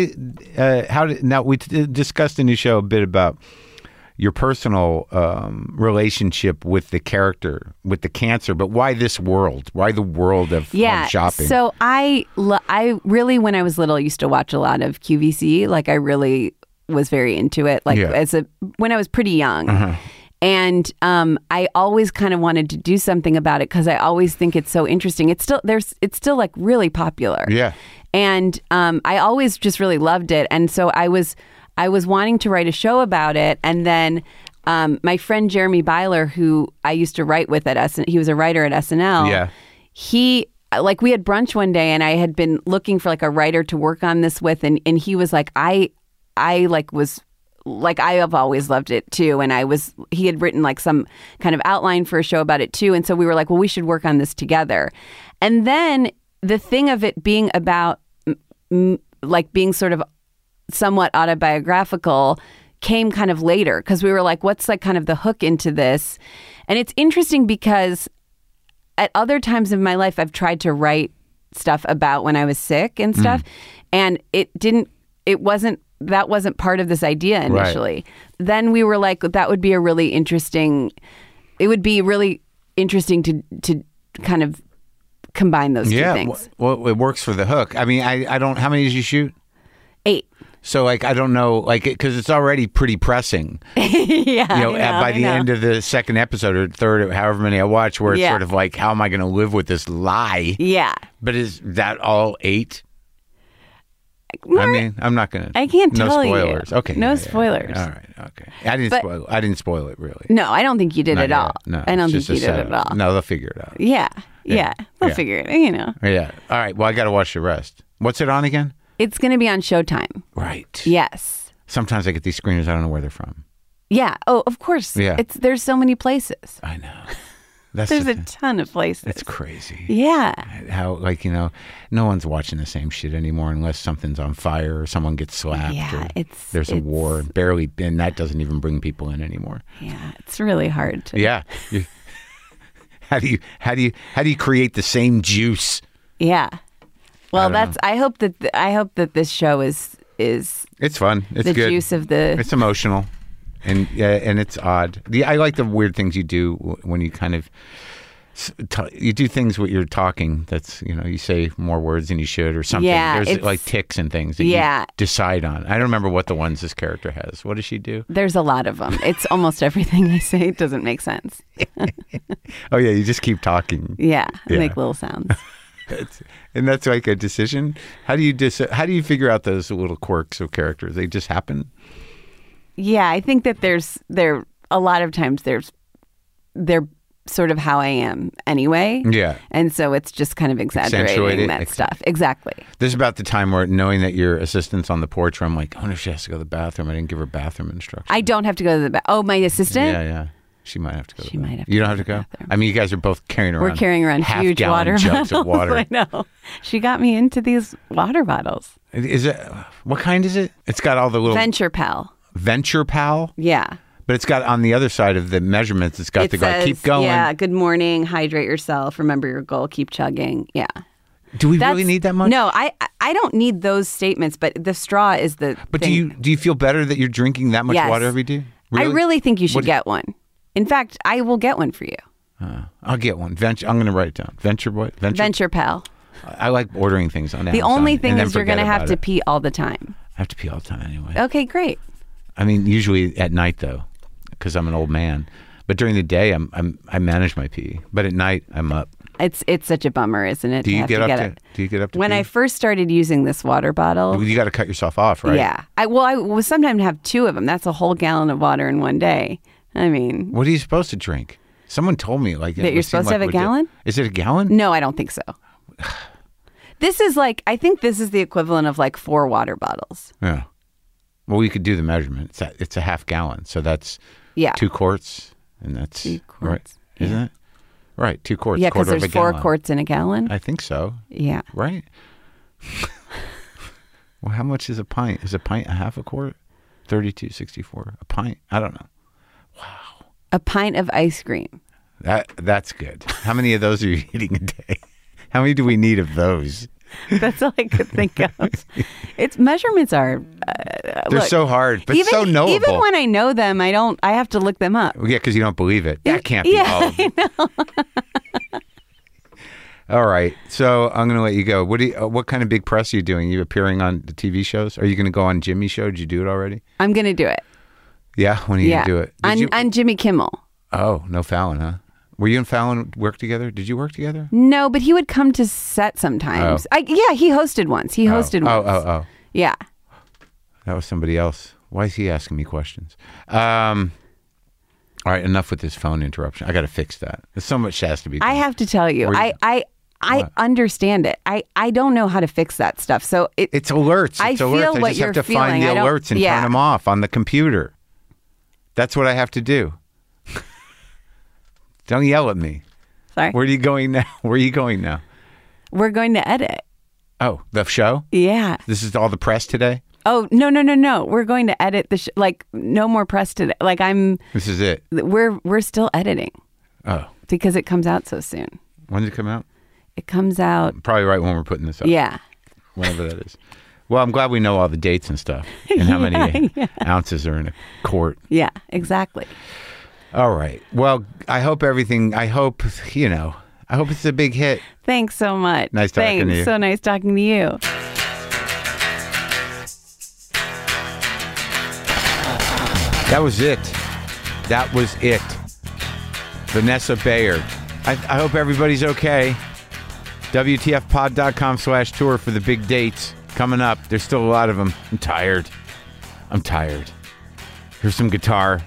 we discussed in the show a bit about your personal relationship with the character, with the cancer, but why this world? Why the world of shopping? So I really, when I was little, used to watch a lot of QVC. Like I really was very into it. Like when I was pretty young. Uh-huh. And I always kind of wanted to do something about it because I always think it's so interesting. It's still like really popular. Yeah. And I always just really loved it. And so I was wanting to write a show about it. And then my friend Jeremy Byler, who I used to write with he was a writer at SNL. Yeah. We had brunch one day and I had been looking for like a writer to work on this with. And he was like, I have always loved it too. And he had written like some kind of outline for a show about it too. And so we were like, well, we should work on this together. And then the thing of it being about like being sort of somewhat autobiographical came kind of later because we were like, what's like kind of the hook into this? And it's interesting because at other times in my life, I've tried to write stuff about when I was sick and stuff. And that wasn't part of this idea initially. Right. Then we were like, that would be it would be really interesting to kind of combine those two things. Well, it works for the hook. I mean, I don't, how many did you shoot? 8. So like, I don't know, like, because it's already pretty pressing. By the end of the second episode or third or however many I watch, where it's sort of like, how am I going to live with this lie? Yeah. But is that all 8? Mark, I mean, I'm not going to. I can't tell you. No spoilers. Okay. No spoilers. All right. Okay. I didn't spoil it really. No, I don't think you did at all. No, I don't think you did at all. No, they'll figure it out. Yeah. They'll figure it out, Yeah. All right. Well, I got to watch the rest. What's it on again? It's going to be on Showtime. Right. Yes. Sometimes I get these screeners. I don't know where they're from. Yeah. Oh, of course. Yeah. There's so many places. I know. There's a ton of places. It's crazy. Yeah. How, no one's watching the same shit anymore unless something's on fire or someone gets slapped. Yeah, there's a war. Barely, and that doesn't even bring people in anymore. Yeah, it's really hard to. Yeah. How do you create the same juice? Yeah. Well, I hope that this show is. It's fun. It's the good. Juice of the. It's emotional. And it's odd. I like the weird things you do when you kind of you do things when you're talking. That's you say more words than you should or something. Yeah, there's like tics and things that you decide on. I don't remember what the ones this character has. What does she do? There's a lot of them. It's almost everything I say doesn't make sense. Oh yeah, you just keep talking. Yeah, make little sounds. And that's like a decision. How do you figure out those little quirks of characters? They just happen. Yeah, I think that there a lot of times they're sort of how I am anyway. Yeah. And so it's just kind of exaggerating that stuff. Exactly. This is about the time where knowing that your assistant's on the porch where I'm like, I wonder if she has to go to the bathroom. I didn't give her bathroom instructions. I don't have to go to the bathroom. Oh, my assistant? Yeah. She might have to go. She might have to. You don't have to go? I mean, you guys are both carrying around. We're carrying around huge water jugs of water. I know. She got me into these water bottles. Is it? What kind is it? It's got all the little... Venture Pal. Venture Pal? Yeah. But it's got on the other side of the measurements, it says, keep going. Yeah, good morning, hydrate yourself, remember your goal, keep chugging. Yeah. Do we really need that much? No, I don't need those statements, but the straw is the But thing. do you feel better that you're drinking that much water every day? Really? I really think you should get one. In fact, I will get one for you. I'll get one. I'm going to write it down. Venture Pal. I like ordering things on Amazon. The only thing is you're going to have to pee all the time. I have to pee all the time anyway. Okay, great. I mean, usually at night though, because I'm an old man. But during the day, I manage my pee. But at night, I'm up. It's such a bummer, isn't it? Do you get up to when pee? I first started using this water bottle? You got to cut yourself off, right? Yeah. I will sometimes have 2 of them. That's a whole gallon of water in one day. I mean, what are you supposed to drink? Someone told me that you're supposed to have a gallon. Is it a gallon? No, I don't think so. This is like, I think this is the equivalent of like 4 water bottles. Yeah. Well, we could do the measurement. It's a half gallon, so that's 2 quarts, and that's 2 quarts. Right, isn't it? Right, 2 quarts. Yeah, because there's there's 4 quarts in a gallon. I think so. Yeah. Right. Well, how much is a pint? Is a pint a half a quart? 32.64. A pint? I don't know. Wow. A pint of ice cream. That's good. How many of those are you eating a day? How many do we need of those? That's all I could think of. Its measurements are they're so hard, but so knowable. Even when I know them, I have to look them up. Yeah, because you don't believe it. That can't be all of it. I know. All right, so I'm going to let you go. What kind of big press are you doing? Are you appearing on the TV shows? Are you going to go on Jimmy's show? Did you do it already? I'm going to do it. Yeah? When are you going to do it? On Jimmy Kimmel. Oh, no Fallon, huh? Were you and Fallon work together? Did you work together? No, but he would come to set sometimes. Oh. He hosted once. Oh. Yeah. That was somebody else. Why is he asking me questions? All right, enough with this phone interruption. I got to fix that. There's so much that has to be done. I have to tell you, I understand it. I don't know how to fix that stuff. So it's alerts. I feel alerts. what I just you're have to feeling. find the alerts and turn them off on the computer. That's what I have to do. Don't yell at me. Sorry. Where are you going now? We're going to edit. Oh, the show? Yeah. This is all the press today? Oh, no. We're going to edit the like no more press today. Like This is it. We're still editing. Oh. Because it comes out so soon. When did it come out? It comes out probably right when we're putting this up. Yeah. Whenever that is. Well, I'm glad we know all the dates and stuff and how many ounces are in a quart. Yeah, exactly. All right. Well, I hope it's a big hit. Thanks so much. Nice talking to you. So nice talking to you. That was it. Vanessa Bayer. I hope everybody's okay. WTFpod.com/tour for the big dates coming up. There's still a lot of them. I'm tired. Here's some guitar.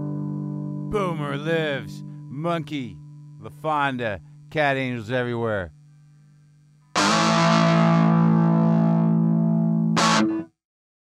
Boomer lives. Monkey, LaFonda, cat angels everywhere.